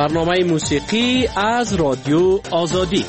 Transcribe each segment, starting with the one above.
برنامه موسیقی از رادیو آزادی.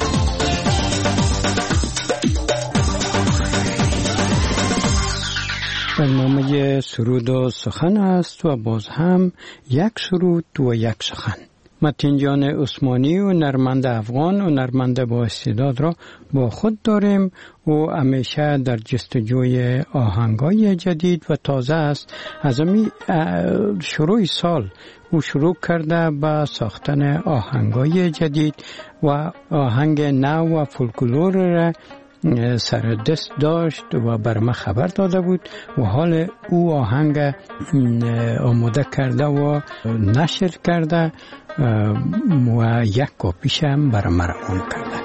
برنامه سرود و سخن است و باز هم یک سرود و یک سخن. متین جان عثمانی و نرمند افغان و نرمند با استعداد را با خود داریم و همیشه در جستجوی آهنگای جدید و تازه است. از شروع سال او شروع کرده به ساختن آهنگای جدید و آهنگ نو و فولکلور را سر دست داشت و بر ما خبر داده بود و حال او آهنگ آماده کرده و نشر کرده و یک کاپیش هم بر ما روان کرده.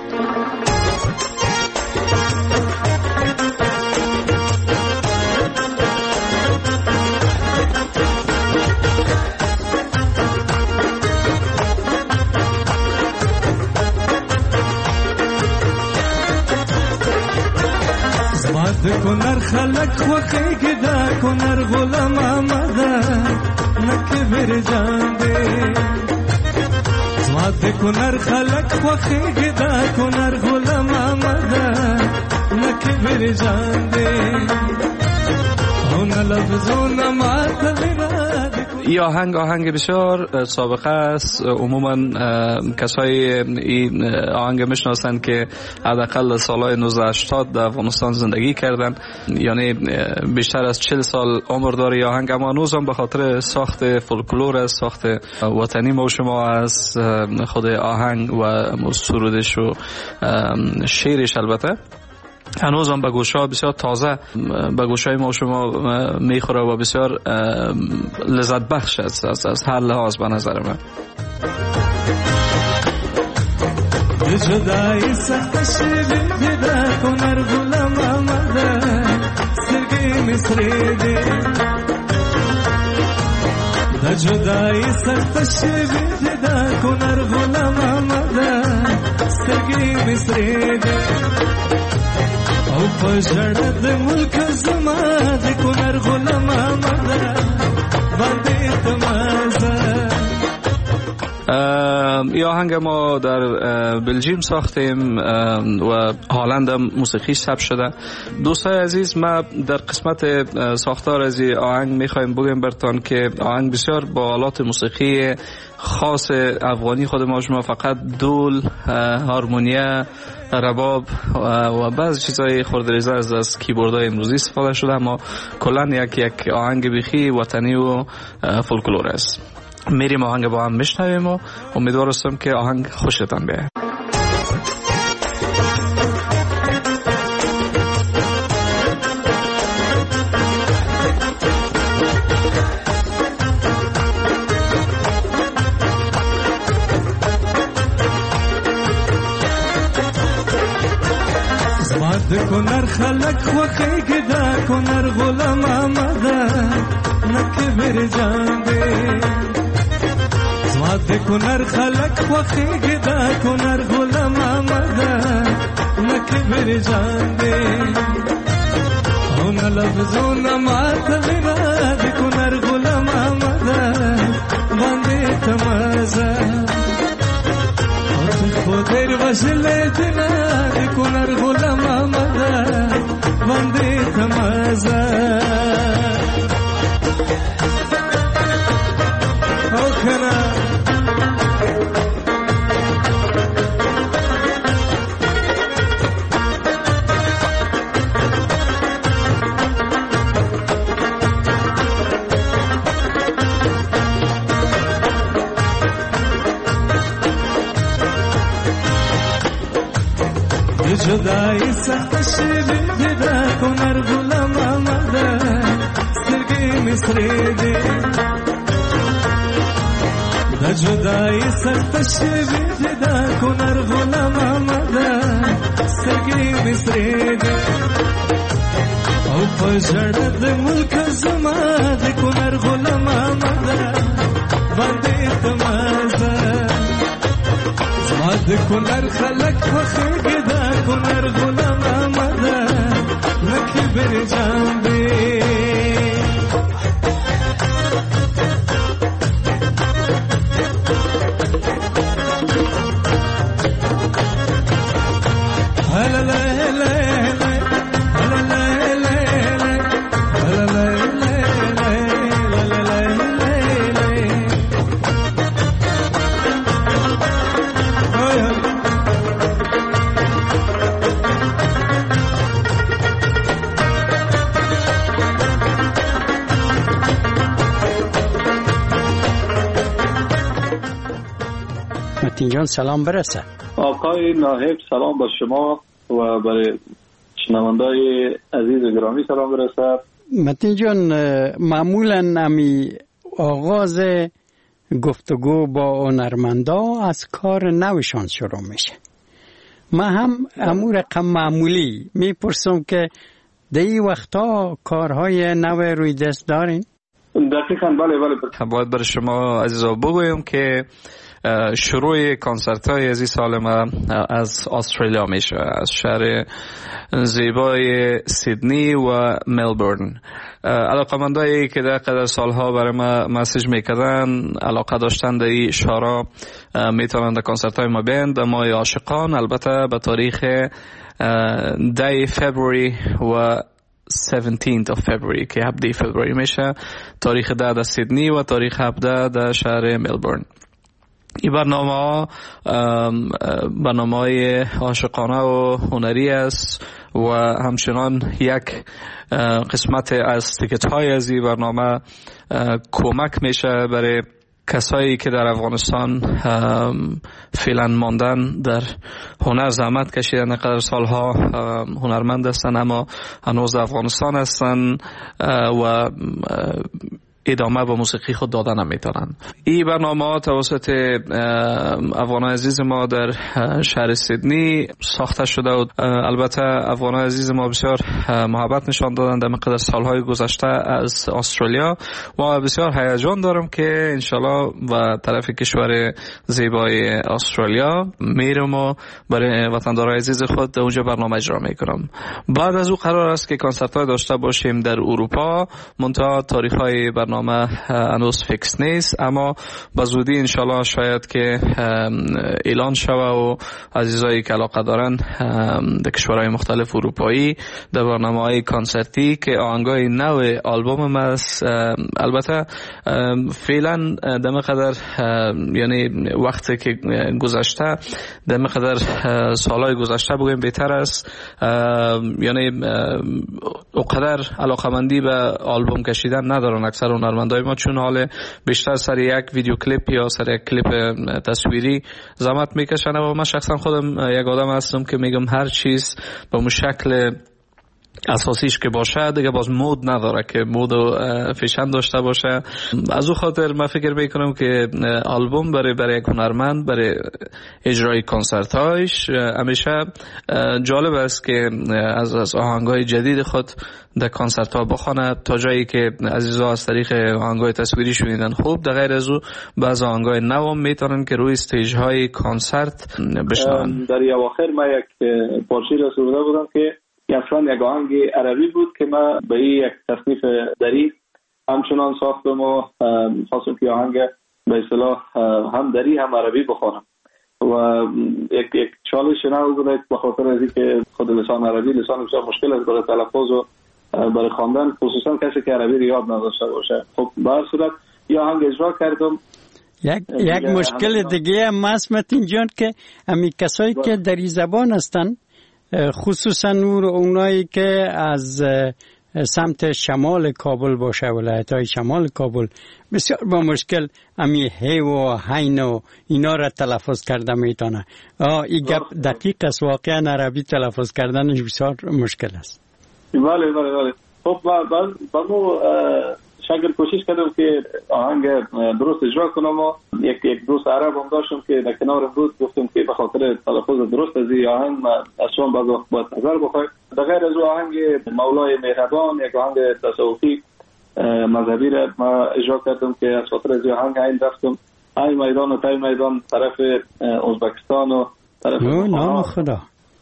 کنر خلق خوخی دا کنر غلام آمده نکبر جان دے زواد کنر خلق خوخی دا کنر غلام آمده نکبر جان دے اون لفظون ماتلنا. این آهنگ بسیار سابقه است. عموما کسای این آهنگ میشناسند که حداقل سالهای 1980 در افغانستان زندگی کردن، یعنی بیشتر از 40 سال عمر داره این آهنگ، اما هنوز هم به خاطر ساخت فولکلور است، ساخت وطنی ما شما از خود آهنگ و سرودش و شعرش البته هنوز هم به گوش‌ها بسیار تازه به گوش‌های ما شما میخوره و بسیار لذت بخش است از هر لحاظ به نظر من. جدایی سختش بیده کنر غلام آمده سرگی مصری دی دا جدایی سختش بیده کنر غلام آمده سرگی مصری دی او پشړد ملک زما د کنر غلام آمده باندې تمازه. این آهنگ ما در بلژیم ساختیم و هالند هم موسیقی ثبت شده. دوستای عزیز، ما در قسمت ساختار از این آهنگ میخوایم بگیم برتان که آهنگ بسیار با آلات موسیقی خاص افغانی خود ما شما، فقط دول، هارمونیا، رباب و بعضی چیزای خردریزه از کیبوردهای امروزی استفاده شده، اما کلا یک آهنگ بیخی وطنی و فولکلور است. میریم آهنگ با هم میشنویم و امیدوار هستم که آهنگ خوشتان بیاید. کنر خلق خوخی گدا کنر غلام آمده نکبر جان دے زواد کنر خلق خوخی گدا کنر غلام آمده نکبر جان دے اون لفظون ماتلنا دی کنر غلام آمده باندې تمازه خودر وشله دنا دی کنر غلام آمده باندې تمازه او کنه جدایی سختش بیده کنر غلام آمده سرگی مصری دی دا جدایی سختش بیده کنر غلام آمده سرگی مصری دی او پشړد ملک زما د کنر غلام آمده باندې تمازه زما د کنر خلق خوخیږي کنر غلام آمده نکبر جان دے متین جان سلام برسه. آقای ناهب سلام با شما و برای شنوندای عزیز و گرامی سلام برسه. متین جان معمولا امی آغاز گفتگو با هنرمندا از کار نوشان شروع میشه. ما هم امور رقم معمولی میپرسم که در این وقتا کارهای نو روی دست دارین؟ دقیقاً بله. باید برای شما عزیزا بگویم که شروع کنسرت های از این سال ما از استرالیا میشه، از شهر زیبای سیدنی و ملبورن. علاقمندایی که در قدر سالها برای ما مسیج میکردن علاقه داشتن در این شهرها میتونن در کنسرت های ما بیان در ماه عاشقان، البته به تاریخ 10 فبروری و 17th of February که 17 فبروری میشه، تاریخ 10 در سیدنی و تاریخ 17 در شهر ملبورن. این برنامه‌های عاشقانه و هنری است و همچنان یک قسمت از تیکت‌های از این برنامه کمک میشه برای کسایی که در افغانستان فعلا ماندن، در هنر زحمت کشیدن، در قدر سالها هنرمند هستن اما هنوز در افغانستان هستن و ادامه به موسیقی خود دادن نمیتونن. این برنامه توسط افغان عزیز ما در شهر سیدنی ساخته شده و البته افغان عزیز ما بسیار محبت نشان دادن در مقدار سالهای گذشته از استرالیا و بسیار هیجان دارم که انشالله و طرف کشور زیبای استرالیا میرم و برای وطندارای عزیز خود در اونجا برنامه اجرا میکنم. بعد از او قرار است که کنسرت های داشته باشیم در اروپا، منتها تاریخ های برنامه هنوز فیکس نیست، اما به زودی انشالله شاید که اعلان شوه و عزیزایی که علاقه دارن در کشورهای مختلف اروپایی در برنامه‌های کنسرتی که آهنگای نو آلبوم است. البته فعلا در مقدار یعنی وقتی که گذشته در مقدار سالهای گذشته بگویم بهتر است، یعنی اونقدر علاقمندی به آلبوم کشیدن ندارن اکثر هنرمندای ما، چون حال بیشتر سر یک ویدیو کلیپ یا سر یک کلیپ تصویری زحمت میکشن و من شخصا خودم یک آدم هستم که میگم هر چیز به اون شکل اساسیش که باشه دیگه باز مود نداره که مود و فیشن داشته باشه. از او خاطر من فکر میکنم که آلبوم برای یک هنرمند برای اجرای کنسرت هایش همیشه جالب است که از آهنگای جدید خود در کنسرت ها بخونه تا جایی که عزیزا از طریق آهنگای تصویری شنیدن خوب، در غیر از او بعض آهنگای نو میتونن که روی استیج های کنسرت بشنون. در اواخر من یک پارچه رسونده بودم که اصلا یک آهنگ عربی بود که من به یک تصنیف دری همچنان ساختم و خواستم که آهنگ به اصطلاح هم دری هم عربی بخوانم و یک چالش نو بود به خاطر از اینکه خود لسان عربی لسان بسیار مشکل است برای تلفظ و برای خواندن، خصوصا کسی که عربی رو یاد نداشته باشه. خب به هر صورت یه آهنگ اجرا کردم. یک مشکل دیگه هم هست اینجان که امی کسایی که دری زبان هستن، خصوصا اونایی که از سمت شمال کابل باشه، ولایت‌های شمال کابل، بسیار با مشکل امی هی و هین و اینا را تلفظ کرده میتونه. این گپ دقیق است، واقعا عربی تلفظ کردنش بسیار مشکل است. بله. خب بعد شاگر کوشش کردم که آهنگ درست اجرا کنم و یک دوست عرب هم داشتم که در کنارم بود، گفتم که به خاطر تلفظ درست از این آهنگ از شما باید نظر بخواید. در غیر از او آهنگ مولای مهربان، یک آهنگ تصوفی مذهبی را ما اجرا کردم که از خاطر از این آهنگ این رفتم ای میدان و تای میدان طرف ازبکستان و طرف نام خدا.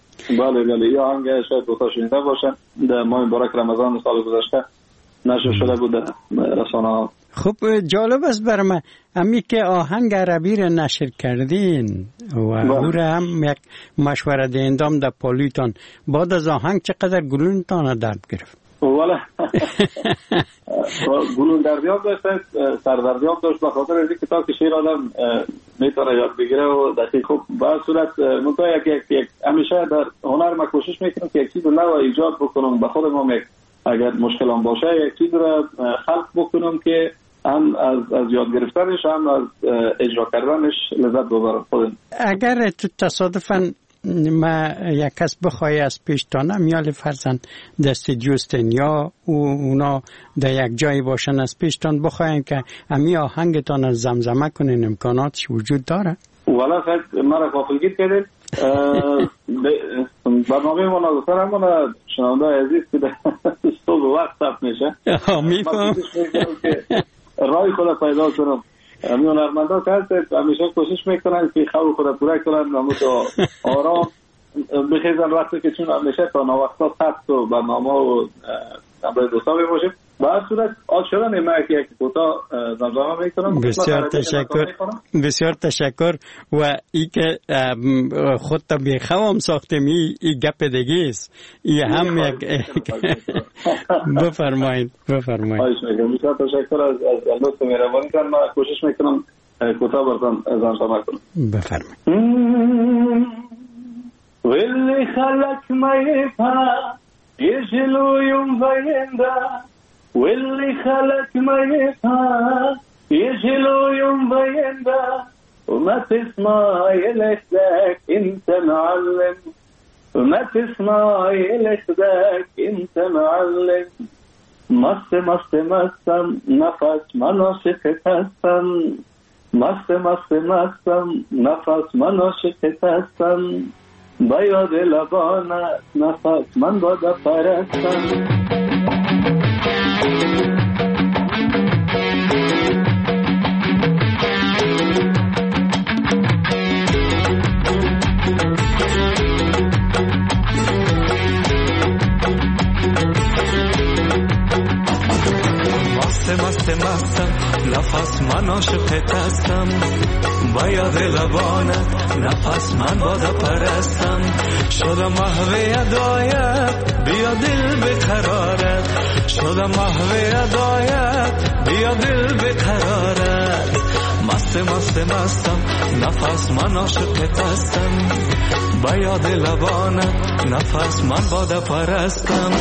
بله این آهنگ شاید دوتا شنیده باشن. در ماه مبارک رمضان سال گذشته نشر شده بود رسانه ها. خب جالب است برای من امی که آهنگ عربی را نشر کردین و او را هم یک مشوره دهندام در پالیتان بعد از آهنگ چقدر گلونتان درد گرفت؟ والا گلون دردیاب داشت، سردردیاب داشت، به خاطر اینکه کتاب که شعر آدم میتونه یاد بگیره و دقیق. خب به صورت منطقه یک همیشه در هنر ما کوشش میکنم که یک چیز نو ایجاد بکنم، به خودم یک اگر مشکلام باشه یک چیز را خلق بکنم که هم از یاد گرفتنش هم از اجرا کردنش لذت ببرم خودم. اگر تو تصادفاً ما یک کس بخوای از پیشتانم یا فرضاً دست جوستن یا اونا در یک جایی باشن از پیشتان بخواین که امی آهنگتان از زمزمه کنین، امکاناتش وجود داره؟ والا خیلی مرا غافلگیر کردید. برنامه ما نازدار همون شنونده عزیز که در صبح وقت ثبت میشه میفهم رای خود پیدا کنم. میون هنرمندا که هست همیشه کوشش میکنن که خواب خود پورا کنن و متو آرام بخیزن وقتی که چون همیشه تا نوقتا ثبت و برنامه و برای دوستا باشیم. با صورت آد شدن ما که یک کوتاه زمزمه میکنم. بسیار تشکر، بسیار تشکر. و ای که خود تا بیخوام ساختم ای گپ دیگه است، ای هم یک بفرمایید. بفرمایید. بسیار تشکر از لطف مهربانی کردن. ما کوشش میکنم کوتاه براتون زمزمه کنم. بفرمایید. واللي خلق ما يفهم يجلو يوم بيندا، واللي خلق ما يفهم يجلو يوم بيندا، وما تسمع يلخدك انت معلم، وما تسمع يلخدك انت معلم. مست مست مستم نفس مناشق هستم، مست مست مستم نفس مناشق هستم، با یاد لبانت نفس من بادا پرستم. مست مستم نفس من عاشقت هستم، با یاد لبانت نفس من بادا پرستم. شدم محو ادایت بیا دل بقرارت، شدم محو ادایت بیا دل بقرارت. مست مست مستم نفس من عاشقت هستم، با یاد لبانت نفس من بادا پرستم.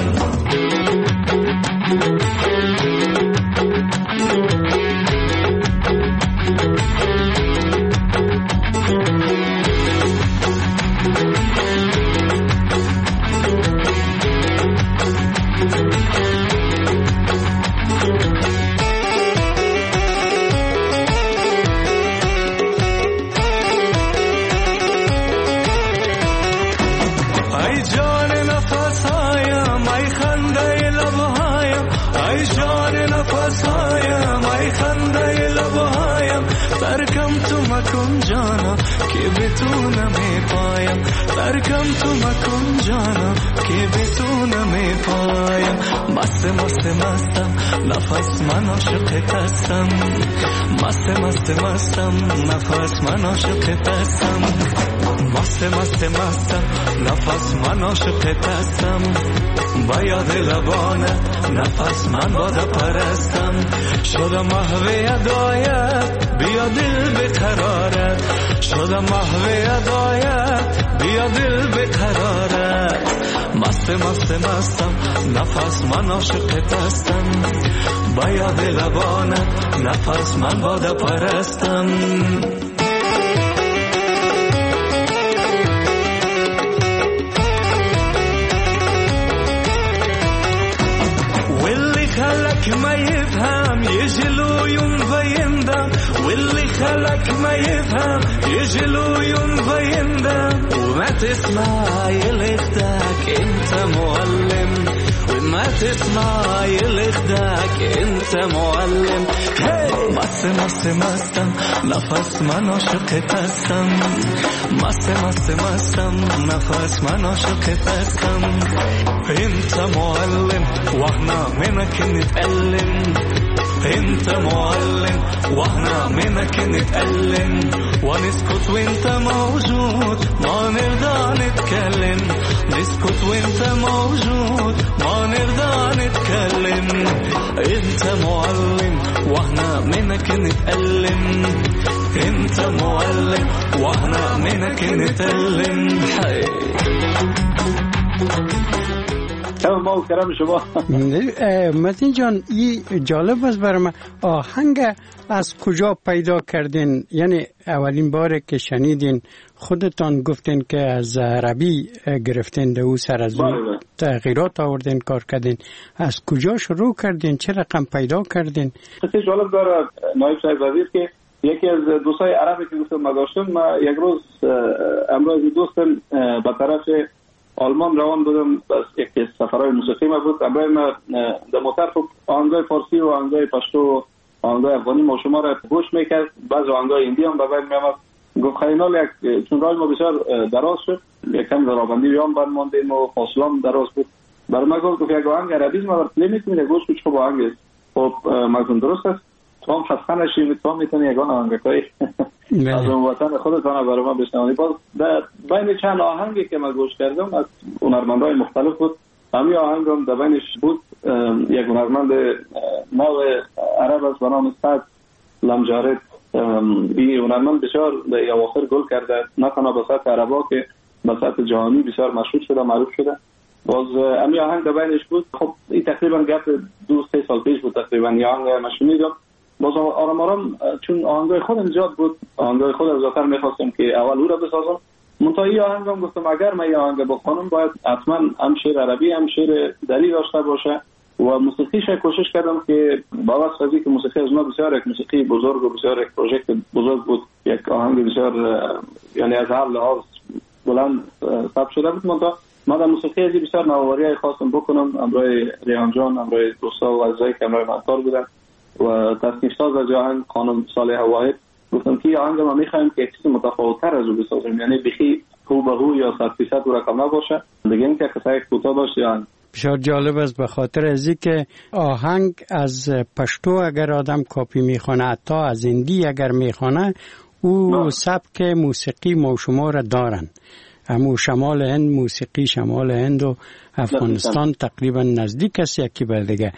مکن جانا که بتونم پایم، ترکم تو مکن جانا که بتونم پایم. مست مست مستم نفس من عاشقت هستم، مست مست مستم نفس من عاشقت هستم، مست مست مستم نفس من عاشقت هستم، با یاد لبانت نفس من بادا پرستم. شدم محو ادایت بیا دل بقرارت، شدم محو ادایت بیا دل بقرارت. مست مست مستم نفس من عاشقت هستم، با یاد لبانت نفس من بادا پرستم. خلق ما يفهم يجلو يوم بيندم، واللي خلق ما يفهم يجلو يوم بيندم. وما تسمع يلخدك انت معلم، وما تسمع يلخدك انت معلم. مست مست مستم نفس من عاشقت هستم، مست مست مستم نفس من عاشقت هستم. انت معلم واحنا منك نتعلم، انت معلم واحنا منك نتألم ونسكت وانت موجود ما نرضى نتكلم نسكت وانت موجود ما نرضى نتكلم انت معلم واحنا منك نتألم انت معلم واحنا منك نتألم تمام ما کردم شما متین جان این جالب است برای من. آهنگ از کجا پیدا کردین؟ یعنی اولین بار که شنیدین خودتان گفتین که از عربی گرفتین ده او سر از اون تغییرات آوردین کار کردین. از کجا شروع کردین؟ چه رقم پیدا کردین؟ خیلی جالب داره نایب صاحب وزیر که یکی از دوستای عربی که گفتم ما داشتم ما یک روز امروز دوستم به طرف آلمان روان بودم بس یک سفرهای موسیقی ما بود امروز ما در موتر آهنگای فارسی و آهنگای پشتو و آهنگای افغانی ما شما را گوش میکرد بعض آهنگای هندی هم به بین میامد گفت خیلی یک چون راه ما بسیار دراز شد یکم درابندی بیام بند ماندیم و فاصلام دراز بود برای ما گفت یک آهنگ عربی ما را پلی میکنید گوش کچ خوب آهنگ است خب مگم درست است تو هم خستن نشید تو هم میتونی یگان آهنگای از اون وطن خودتان برای ما بشنوید. باز در بین چند آهنگی که من گوش کردم از هنرمندای مختلف بود همین آهنگ هم در بینش بود یک هنرمند نو عرب است به نام سعد لمجارد. این هنرمند بسیار در اواخر گل کرده نه تنها به سطح عربا که به سطح جهانی بسیار مشهور شده معروف شده. باز همین آهنگ در بینش بود. خب این تقریبا گپ 2-3 سال پیش بود تقریبا این آهنگ من شنیدم. باز آرام آرام چون آهنگای خودم زیاد بود آهنگای خودم زیادتر میخواستم که اول او را بسازم منتهی آهنگم گفتم اگر من این آهنگ بخوانم باید حتما هم شعر عربی هم شعر دری داشته باشه و موسیقیش کوشش کردم که با واسطه که موسیقی از ما بسیار یک موسیقی بزرگ و بسیار یک پروژکت بزرگ بود یک آهنگ بسیار یعنی از هر لحاظ بلند ثبت شده بود منتها من در موسیقی ازی بسیار نوآوری خواستم بکنم امروی ریحان جان امروی دوستا و عزیزایی که امروی من کار بودن و تصنیف ساز از آهنگ خانم صالحه واحد گفتم که آهنگ ما میخوایم که چیز متفاوت‌تر از او بسازیم یعنی بخی هو به هو یا 100% او رقم نباشه دیگه اینکه قصه کوتاه باشه یعنی بسیار جالب است به خاطر ازی که آهنگ از پشتو اگر آدم کاپی میخونه حتی از هندی اگر میخونه او سبک موسیقی ما شما را دارن همو شمال هند موسیقی شمال هند و افغانستان تقریبا نزدیک است یکی به دیگه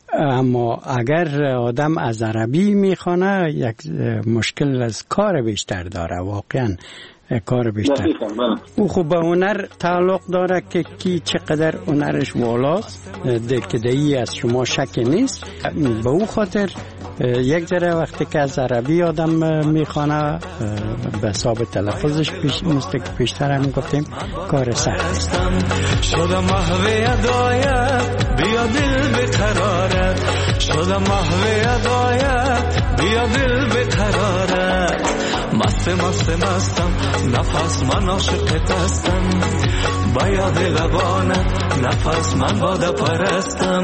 اما اگر آدم از عربی میخونه یک مشکل از کار بیشتر داره واقعا کار بیشتر او خب به هنر تعلق داره که کی چقدر هنرش والاست دکدهی از شما شک نیست به او خاطر یک ذره وقتی که از عربی آدم میخوانه به حساب تلفظش مثل که پیشتر هم گفتیم کار سخت شدم محو ادایت بیا دل بقرارت شدم محو ادایت بیا دل بقرارت مستم نفس من عاشقت هستم با یاد لبانت نفس من باده پرستم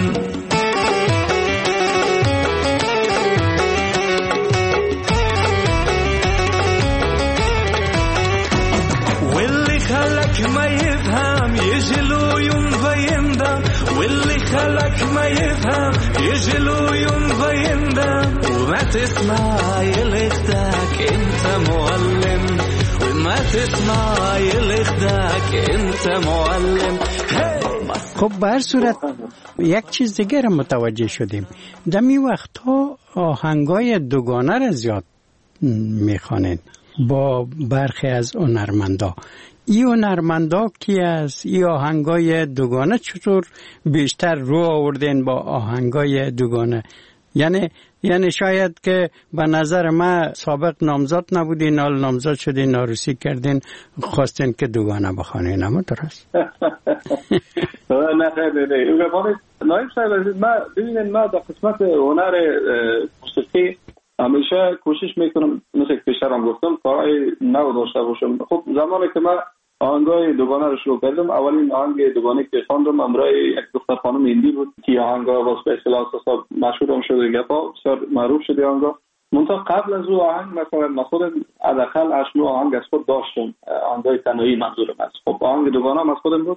واللي خلك ما يفهم يجلو يوم فيندم واللي خلك ما يفهم يجلو يوم فيندم وما تسمع يلخدك انت معلم وما تسمع يلخدك انت معلم. خب به هر صورت یک چیز دیگه را متوجه شدیم دمی وقتها آهنگای دوگانه را زیاد میخوانین با برخی از هنرمندا این هنرمندا کی است این آهنگای دوگانه چطور بیشتر رو آوردین با آهنگای دوگانه یعنی شاید که به نظر من سابق نامزد نبودین حال نامزد شدین ناروسی کردین خواستین که دوگانه بخوانین اما درست نه خیلی نایب صاحب ما در قسمت هنر موسیقی همیشه کوشش میکنم مثل که پیشترم گفتم کارهای نو داشته باشم. خب زمانی که من آهنگای دوگانه رو شروع کردم اولین آهنگ دوگانه که خواندم امرای یک دختر خانم هندی بود که آهنگا واسه به اصطلاح مشهور هم شده گپا بسیار معروف شده آهنگا منتها قبل از او آهنگ مثلا من خودم حداقل 8-9 آهنگ از خود داشتم آهنگای تنهایی منظورم است. خب آهنگ دوگانه از خودم بود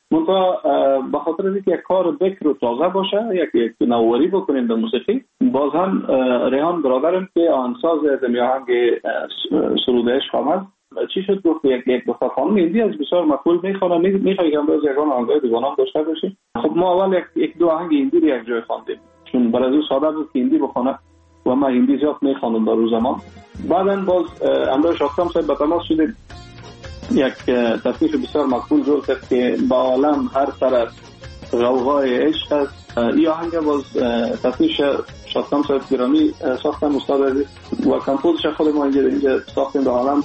منتها به خاطر اینکه یک کار بکر و تازه باشه، یک نوآوری بکنیم در موسیقی. باز هم ریحان برادرم که آهنگساز از آهنگ سرود عشق آمد، چی شد گفت یک دو خانم هندی از بسیار مقبول میخوانه، میخوای که امروز یگان آهنگای دیوانم داشته باشیم. خب ما اول یک دو آهنگ هندی رو یک جای خواندیم، چون برای او ساده بود که هندی بخونه و ما هندی زیاد میخوانم در روز زمان. بعداً باز امروز شاکتام صاحب به تماس شدیم، یک تصنیف بسیار مقبول جور کرد که با عالم هر طرف غوغای عشق است. این آهنگ باز تصنیف شاکتام صاحب گرامی ساختن، استاد عزیز، و کمپوزش خود ما اینجا ساختیم به عالم.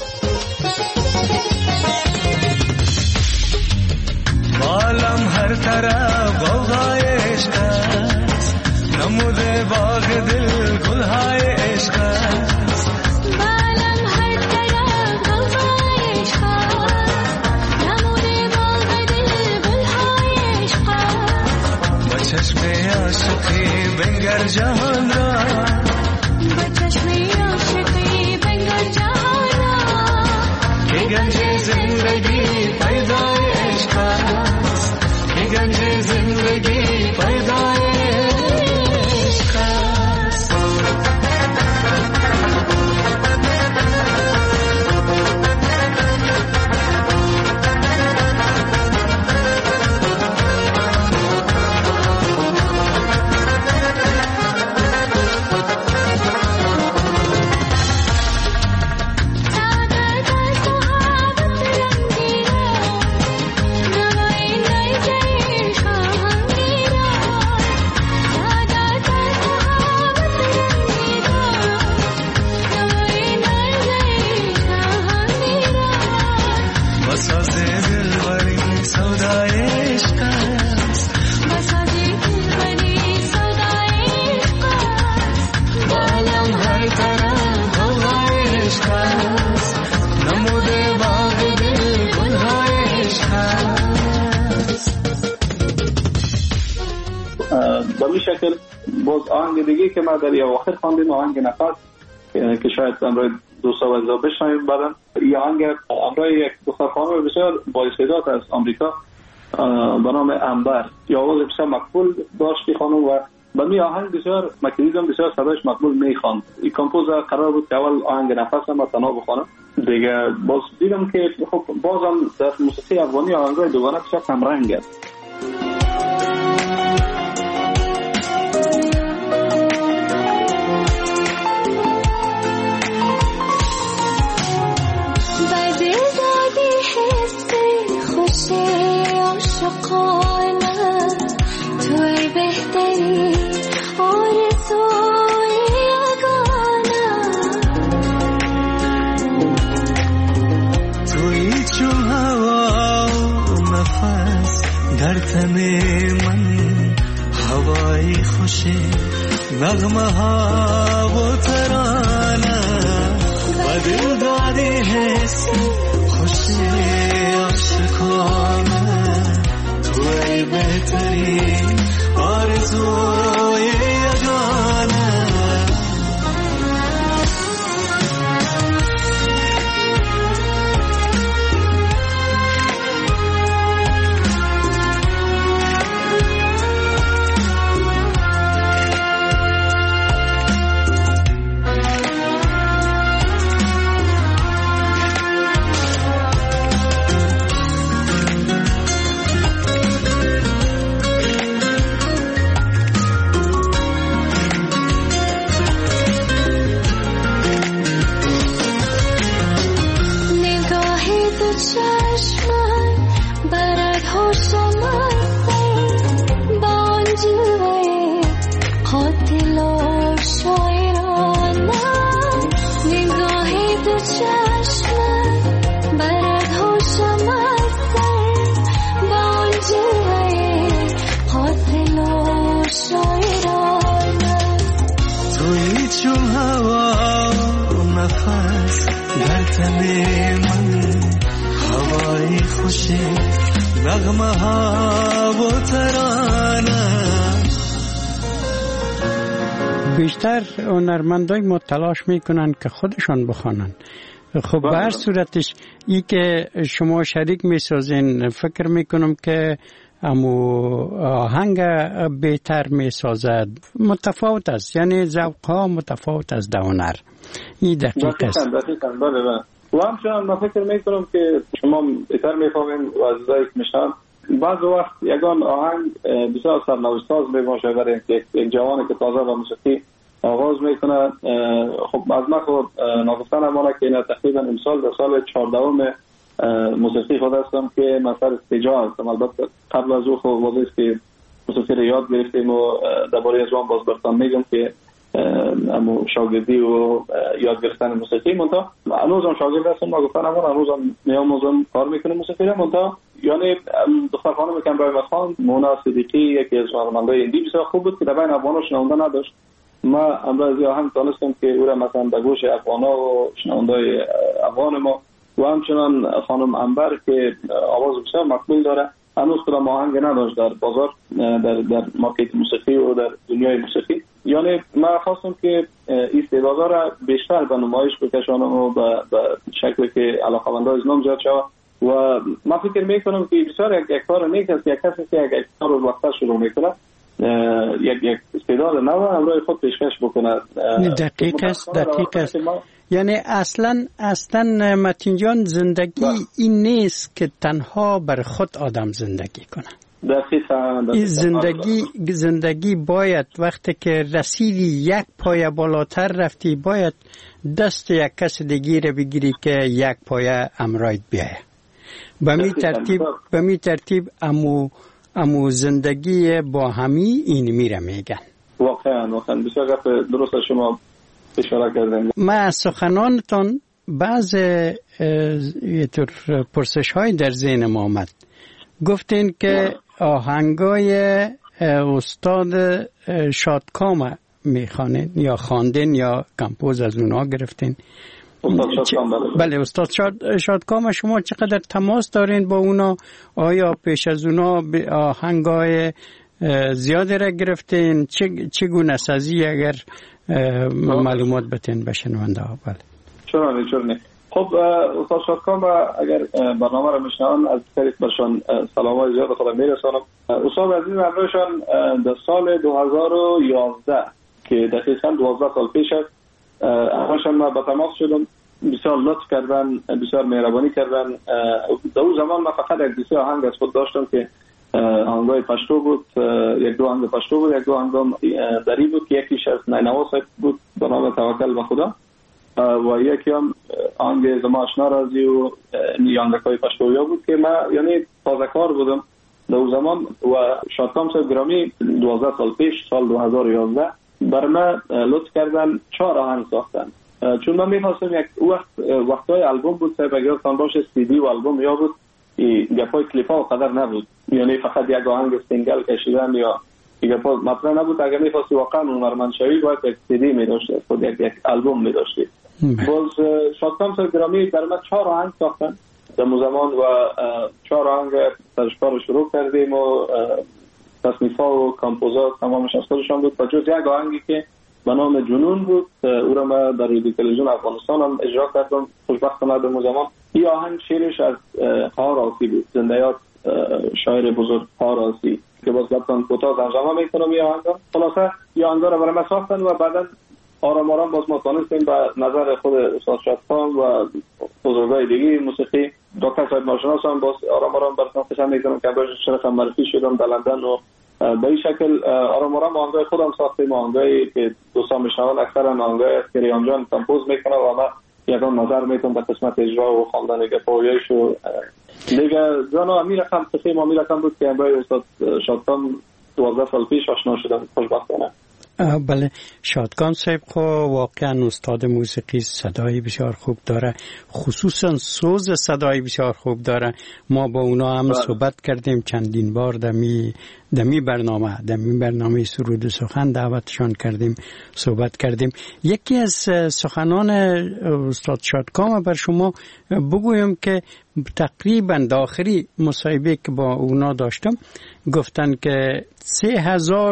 عالم هر طرف غوغای عشق است، نموده باغ دل گلهای عشق است. عالم هر طرف غوغای عشق است، نموده باغ دل گلهای عشق است. با چشم عاشقی بنگر جهان را، با چشم عاشقی بنگر جهان را، که گنج زندگی پیدای عشق است، که گنج زندگی پیدای عشق است. به شکل باز آهنگ دیگه که ما در یه آخر خواندیم، آهنگ نفس که شاید امروز دوستا و عزیزا بشنویم بعداً. این آهنگ امروز یک دختر خانم بسیار با استعداد از آمریکا به نام انبر، یا آواز بسیار مقبول داشتی خانم، و به می آهنگ بسیار مکریدم بسیار صداش مقبول میخواند. این کمپوزر قرار بود که اول آهنگ نفس هم تنها بخوانم دیگه. باز دیدم که خب بازم در موسیقی افغانی آهنگای دوگانه بسیار کم رنگ است. نغمه ها و ترانه و دل داری حس خوشی عاشقانه، توی بهترین آرزوی یگانه. بیشتر هنرمندای ما تلاش میکنن که خودشان بخوانن، خب به هر صورتش ای که شما شریک میسازین فکر میکنم که آهنگ بهتر میسازد. متفاوت است، یعنی ذوق‌ها متفاوت است در هنر. این دقیق است. دقیقاً بله. و همچنان من فکر میکنم که شما بهتر میفهمین و عزیزایی که میشنن بعض وقت یگان آهنگ بسیار سرنوشت‌ساز میباشه برای یک جوانی که تازه با موسیقی آغاز میکنه. خب از من خود ناگفتن امانه که این تقریبا امسال در سال 14 موسیقی خود هستم که من سر استیجا هستم. البته قبل از او خب واضح است که موسیقی رو یاد گرفتیم و درباره از آن باز برتان میگم که امو شاگردی و یاد گرفتن موسیقی منتها هنوزم شاگرد هستم. ناگفتن امانه هنوزم نیاموزم کار میکنم موسیقی رو. منتها یعنی دختر خانم کمرای خان مونا صدیقی یکی از هنرمندای هندی بسیار خوب بود که در بین افغانا شنونده نداشت. ما امروزی هم دانستم که او را مثلا به گوش افغانا و شنوندای افغان ما و همچنان خانم انبر که آواز بسیار مقبول داره هنوز کدام آهنگ نداشت در بازار، در مارکت موسیقی و در دنیای موسیقی. یعنی من خواستم که استعدادها را بیشتر به نمایش بکشانم و به شکلی که علاقه‌مندان از نام زیاد شود و من فکر میکنم که بسیار یک کار نیک است. یک کسی که یک کار رو وقتا شروع میکنه یک استعداد نو امروز خود پیشکش بکنه. دقیق است. یعنی اصلا متین جان زندگی این نیست که تنها بر خود آدم زندگی کنه. دقیقاً. این زندگی باید وقتی که رسیدی یک پایه بالاتر رفتی باید دست یک کس دیگه رو بگیری که یک پایه امراید بیایه. به می ترتیب امو زندگی با همی این میره میگن. واقعا بسیار درست شما اشاره کردن. من سخنانتان بعض پرسش های در ذهن ما آمد. گفتین که آهنگای استاد شادکام میخوانین یا خواندین یا کمپوز از اونا گرفتین؟ بله استاد شادکام شما چقدر تماس دارین با اونا؟ آیا پیش از اونا آهنگای زیاده را گرفتین؟ چگونه سازی اگر معلومات بتین به شنونده ها؟ بله چرا خب استاد شادکام اگر برنامه را میشنون از طریق برشان سلامای زیاد خودم میرسانم. استاد عزیز امروزشان در سال 2011 که دقیقاً 12 سال پیش است همشان ما با تماس شدم. بسیار لطف کردن، بسیار مهربانی کردن. در اون زمان من فقط یک دوسه آهنگ از خود داشتم که آهنگای پشتو بود. یک دو آهنگ پشتو بود، یک دو آهنگ دری بود که یکیش از نینوا صاحب بود به نام توکل به خدا و یکی هم آهنگ زما آشنا رازی و آهنگای پشتویا بود که من یعنی تازه کار بودم در اون زمان. و شادکام صاحب گرامی 12 سال پیش سال 2011 بر من لطف کردن 4 آهنگ ساختن. چون من می‌خواستم یک وقتای آلبوم بود صاحب اگر تان باشه سی دی و آلبوم یا بود گپای کلیپ‌ها قدر نبود، یعنی فقط یک آهنگ سینگل کشیدن یا گپا مطرح نبود. اگر می‌خواستی واقعا هنرمند شوی باید یک سی دی می‌داشتی، خود یک آلبوم می‌داشتی. باز شادکام صاحب گرامی بر من 4 آهنگ ساختن در زمان و 4 آهنگ ترشکار رو شروع کردیم و تصنیف‌ها و کامپوزات تمامش از خودشان بود. جز یک آهنگی که به نام جنون بود او را من در رادیو تلویزیون افغانستان هم اجرا کردم. خوشبختانه در زمان این آهنگ شعرش از خار آسی بود، زنده‌یات شاعر بزرگ خار آسی که باز لطفاً کوتاه ترجمه میکنم این آهنگ. خلاصه این آهنگ را برای من ساختن و بعدا آرام آرام باز ما تانستیم به نظر خود استاد شادکام و بزرگای دیگه موسیقی دکتر صاحب ناشناس هم باز آرام آرام براتون قسم میکنم که باش شرف معرفی شدم در لندن و به این شکل آرام آرام آهنگای خودم ساختیم. آهنگایی که دوستان میشنون اکثرا آهنگای است که ریان جان کمپوز میکنه و من یکان نظر میتونم به قسمت اجرا و خواندن گپایش و دیگه جانا امیر رقم قصه ما امیر رقم بود که با استاد شادکام 12 سال پیش آشنا شدم خوشبختانه. بله شادکام صاحب خو واقعا استاد موسیقی صدای بسیار خوب داره، خصوصا سوز صدای بسیار خوب داره. ما با اونا هم صحبت کردیم چندین بار دمی برنامه سرود و سخن دعوتشان کردیم، صحبت کردیم. یکی از سخنان استاد شادکام بر شما بگویم که تقریبا داخلی مصاحبه که با اونا داشتم گفتن که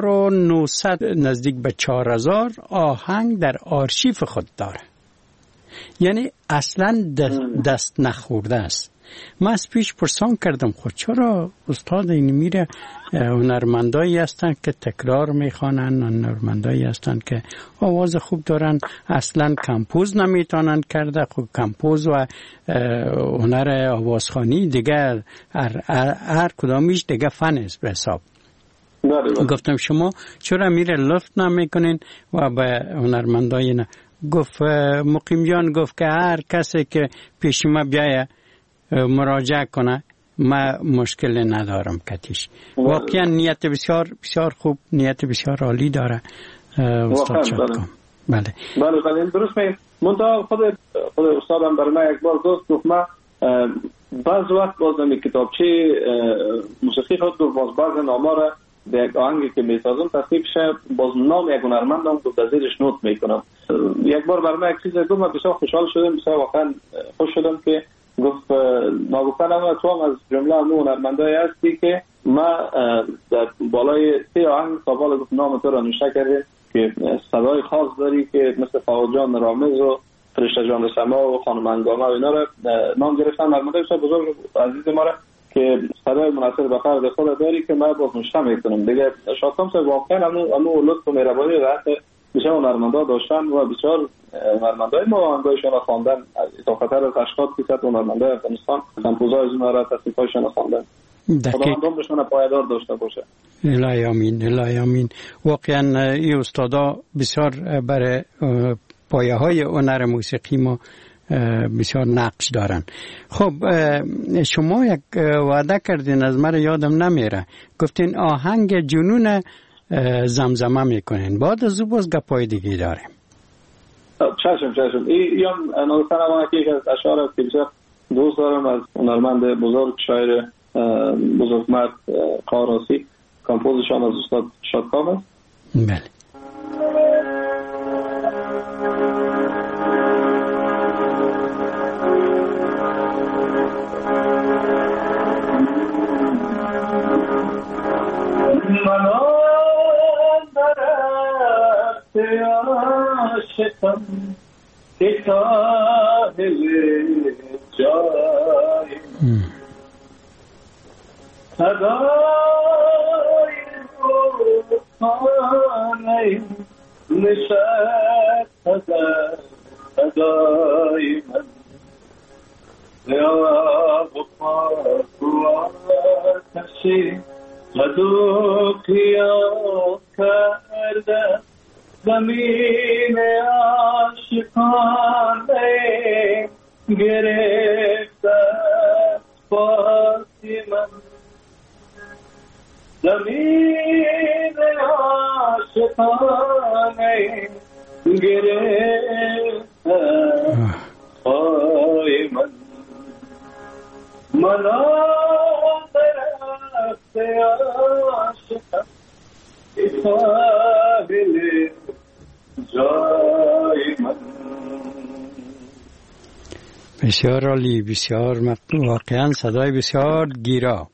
3900 نزدیک به 4000 آهنگ در آرشیف خود داره. یعنی اصلا دست نخورده است. من از پیش پرسان کردم خود چرا استاد این میره هنرمندایی هستن که تکرار میخوانن، هنرمندایی هستن که آواز خوب دارن، اصلا کمپوز نمیتونن کرده. خب کمپوز و هنر آوازخوانی دیگه هر کدامیش دیگه فن است به حساب. گفتم شما چرا میره لطف نمیکنین و به هنرمندای نه؟ گفت مقیم جان گفت که هر کسی که پیش ما بیایه مراجعه کنه ما مشکل ندارم کتیش. واقعا نیت بسیار بسیار خوب، نیت بسیار عالی داره استاد شادکام. بله درست میگم. منتها خود استادم برای من یک بار گفت من بعض وقت باز نمی کتابچه موسیقی خود باز بعض نامه را به یک آهنگی که میسازم تصنیف شه باز نام یک هنرمندم که در زیرش نوت میکنم. یک بار برای من یک چیز گفت، من بسیار خوشحال شدم، بسیار واقعا خوش شدم که گفت ناگفتن اما تو هم از جمله همون هنرمندایی هستی که ما در بالای 3 آهنگ سابال گفت نام تو را نوشته کرده که صدای خاص داری که مثل فاوز جان رامز و فرشته جان سما و خانم انگامه و اینا را نام گرفتن. هنرمندای بسیار بزرگ عزیز ما را که صدای مناسب به فرد خود داری که من باز نوشته میکنم دیگه. شادکام صاحب واقعا همون لطف و مهربانی و حتی بسیار هنرمندا داشتن و بسیار هنرمندای ما آهنگایشان را خواندن. تا خطر از 80% هنرمندای افغانستان کمپوزای از اونها را تصنیفایشان را خواندن. خداوند عمرشان پایدار داشته باشه. الهی آمین، الهی آمین. واقعا این استادا بسیار برای پایه های هنر موسیقی ما بسیار نقش دارن. خب شما یک وعده کردین از من یادم نمیره، گفتین آهنگ جنون زمزمه میکنین، بعد از او باز گپای دیگه داریم. چشم این نوستن ما که یک از اشعار است که بسیار دوست دارم از هنرمند بزرگ شاعر بزرگمرد قاراسی، کمپوزشان از استاد شادکام است. بله. عاشقم که ساحل جای صدای روحانه نشست صدای من یا وفا آتشی مدو قیام کرده زمین عاشقانه گرفته پاسی من زمین عاشقانه گرفته پای من منا درخت عاشقم ساحل جای من. بسیار عالی، بسیار واقعا صدای بسیار گیرا.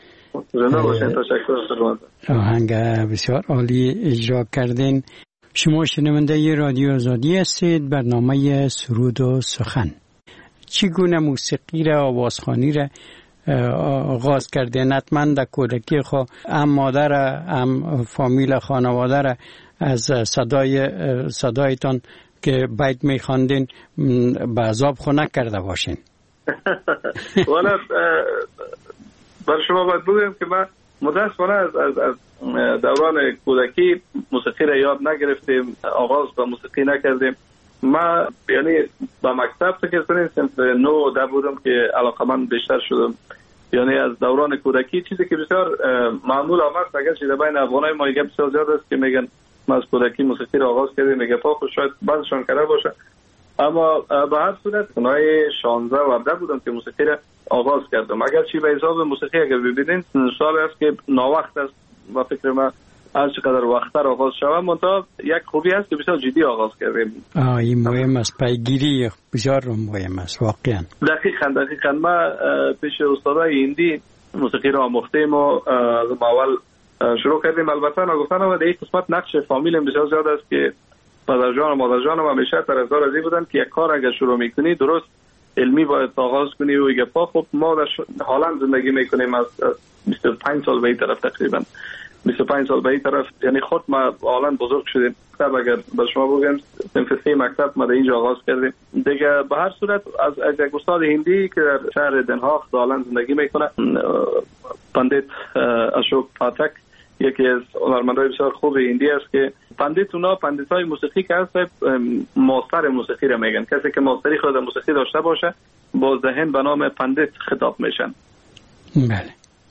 آهنگ بسیار عالی اجرا کردین. شما شنونده رادیو آزادی هستید، برنامه سرود و سخن. چگونه موسیقی را، آوازخوانی را آغاز کردین؟ حتما در کودکی خود هم مادر هم فامیل خانواده را از صدایتان که بیت میخواندین به عذاب خو نکرده باشین. والا بر شما باید بگویم که من متاسفانه از دوران کودکی موسیقی را یاد نگرفتیم، آغاز به موسیقی نکردیم. من یعنی با مکتب فکر کنیم سنف 9 بودم که علاقمند بیشتر شدم. یعنی از دوران کودکی چیزی که بسیار معمول آمد، اگر چیز بین افغانای ما یه بسیار زیاد است که میگن من از کودکی موسیقی را آغاز کردیم، میگه پاک شاید بعضشان کرده باشه، اما به هر صورت اونای 16 و 17 بودم که موسیقی را آغاز کردم. اگر چی به حساب موسیقی اگر ببینین سال است که ناوقت است و فکر من هر چقدر وقتر آغاز شوم، منتها یک خوبی هست که بسیار جدی آغاز کردیم. این مهم است، پیگیری بسیار مهم است واقعا. دقیقاً ما پیش استادای هندی موسیقی را آموختیم و اول شروع کردیم. البته نگفتن و در این قسمت نقش فامیل بسیار زیاد است که پدر جان و مادر جانم همیشه طرفدار از این بودن که یک کار اگر شروع میکنی درست علمی باید آغاز کنی و گپا. خب ما در هلند زندگی میکنیم از 25 سال به این طرف، تقریبا 25 سال به این طرف، یعنی خود ما هلند بزرگ شدیم. مکتب اگر به شما بگم صنف 3 مکتب ما در اینجا آغاز کردیم دیگه. به هر صورت از یک استاد هندی که در شهر دن هاگ هلند زندگی میکنه، پندیت اشوک پاتک، یکی از هنرمندای بسیار خوب هندی است که پندیت اونا پندیتای موسیقی که هست ماستر موسیقی را میگن. کسی که ماستری خود موسیقی داشته باشه باز دهن به نام پندیت خطاب میشن. بله.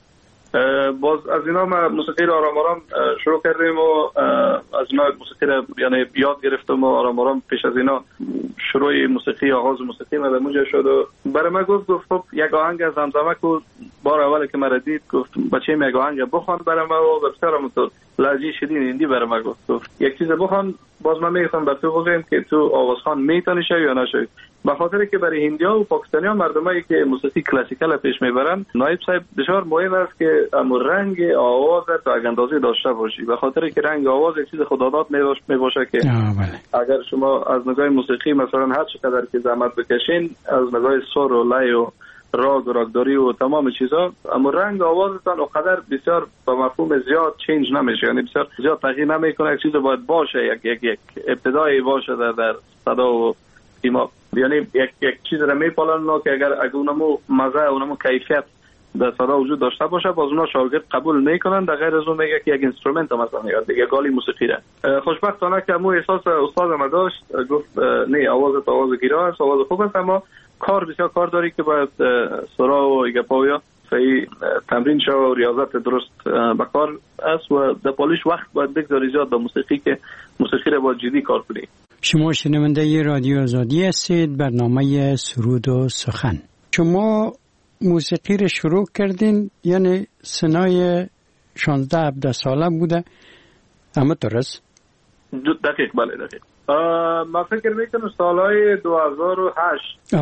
باز از اینا ما موسیقی را آرام آرام شروع کردیم و از اینا موسیقی را یعنی یاد گرفتم و آرام آرام پیش از اینا شروع موسیقی، آغاز موسیقی ما در اونجا شد و برای من گفت خب یک آهنگ از زمزمه کو. بار اول که مرا دید گفت بچه‌م یک آهنگ بخوان برای ما و بسیار متو لهجه شیرین هندی برای ما گفت یک چیز بخوان. باز من میگم به تو بگم که تو آوازخوان میتونی شوی یا نشوی، به خاطر که برای هندی‌ها و پاکستانی‌ها مردمایی که موسیقی کلاسیکال پیش میبرن نایب صاحب بسیار مهم است که رنگ آواز تا اندازه داشته باشی، به خاطر که رنگ آواز یک چیز خداداد میباشه که اگر شما از نگاه موسیقی مثلا هر چقدر که زحمت بکشین از نگاه سر و لای و راگ و راگداری و تمام چیزا، اما رنگ آوازتان اونقدر بسیار با مفهوم زیاد چینج نمیشه، یعنی بسیار زیاد تغییر نمیکنه. یک چیز باید باشه، یک ابتدایی باشه در صدا و سیما، یعنی یک چیز را میپالن که اگر اونمو مزه اونمو کیفیت در صدا وجود داشته باشه باز اونا شاگرد قبول میکنن. در غیر از اون میگه که یک اینسترومنت مثلا دیگه گالی موسیقی را. خوشبختانه که مو احساس استاد ما داشت، گفت نه آواز گیرا است، آواز خوب است، اما کار بسیار کار داری که باید سرا و گپاویا صحیح تمرین شو و ریاضت درست بکار است و در پالیش وقت باید بگذاری زیاد به موسیقی که موسیقی را باید جدی کار کنی. شما شنونده رادیو آزادی هستید، برنامه سرود و سخن. شما موسیقی را شروع کردین یعنی سنای 16-17 ساله بوده، اما درست؟ دقیق، بله دقیق. ما فکر میکنم سالهای 2008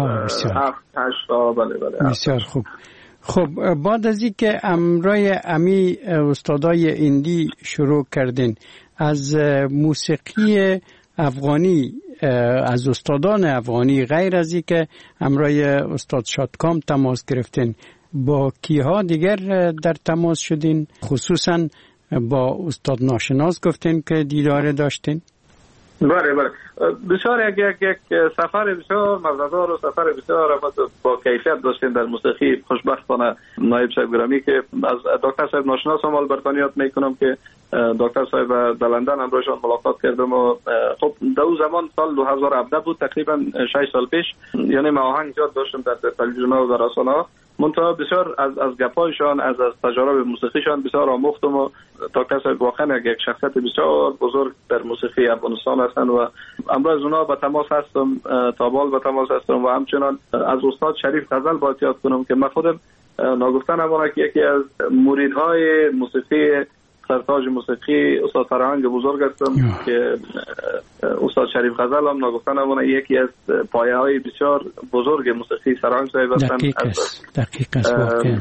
بله. بسیار خوب. خب بعد از این که امرای امی استادای هندی شروع کردین، از موسیقی افغانی، از استادان افغانی غیر از این که امرای استاد شادکام تماس گرفتین، با کیها دیگر در تماس شدین؟ خصوصا با استاد ناشناس گفتین که دیدار داشتین؟ بله بسیار یک سفر بسیار مزه‌دار و سفر بسیار با کیفیت داشتیم در موسیقی. خوشبختانه نایب صاحب گرامی که از دکتر صاحب ناشناس هم برتانیات میکنم که دکتر صاحب در لندن همراهشان ملاقات کردم و خب در اون زمان سال 2017 بود، تقریبا 6 سال پیش، یعنی ما آهنگ زیاد داشتم در تلویزیون و در رسانه‌ها. منتها بسیار از گپایشان از تجارب موسیقیشان بسیار آموختم و دکتر صاحب واقعا یک شخصیت بسیار بزرگ در موسیقی افغانستان هستند و امروز اونا به تماس هستم، تابال به تماس هستم و همچنان از استاد شریف غزل باید یاد کنم که من خودم ناگفتن امانه که یکی از مریدهای موسیقی سرتاج موسیقی استاد فرهنگ بزرگ هستم که استاد شریف غزل هم ناگفتن امانه یکی از پایه های بسیار بزرگ موسیقی سرهنگ صاحب هستند. دقیق است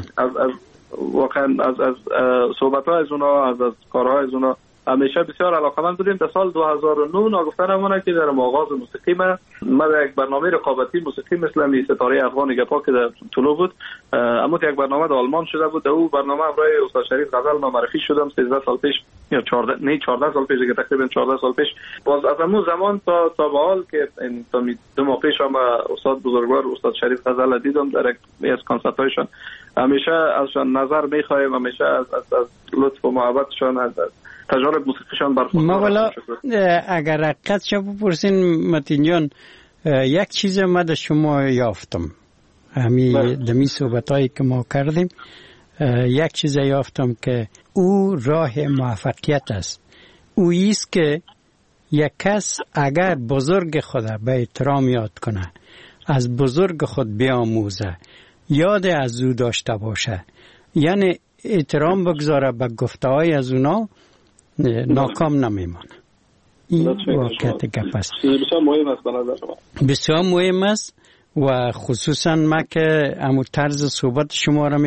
واقعا از صحبت های از اونا، از کارهای از اونا همیشه بسیار علاقه‌مند بودیم. در سال 2009 ناگفتن امانه که در آغاز موسیقی ما در یک برنامه رقابتی موسیقی مثل ستاره افغان گپا که در طلوع بود، اما یک برنامه در آلمان شده بود. در اون برنامه همراه استاد شریف غزل ما معرفی شدم 13 سال پیش یا 14 سال پیش دیگه، تقریبا 14 سال پیش. باز از اون زمان تا به حال که تا 2 ماه پیش هم استاد بزرگوار استاد شریف غزل دیدم در یک از کنسرت‌هایشان. همیشه ازشان نظر می‌خوایم، همیشه از لطف و محبتشان، از تجارب موسیقیشان برخوردار. ما والا اگر حقیقت شو بپرسین متین جان، یک چیز من در شما یافتم همین دمی صحبتایی که ما کردیم، یک چیز یافتم که او راه موفقیت است. او ایست که یک کس اگر بزرگ خود به احترام یاد کنه، از بزرگ خود بیاموزه، یاد از او داشته باشه، یعنی احترام بگذاره به گفته‌های از اونا، ناکام نمیمانه. این واقعیت گپ است. بسیار مهم است به نظر شما. بسیار مهم است و خصوصا ما که همون طرز صحبت شما را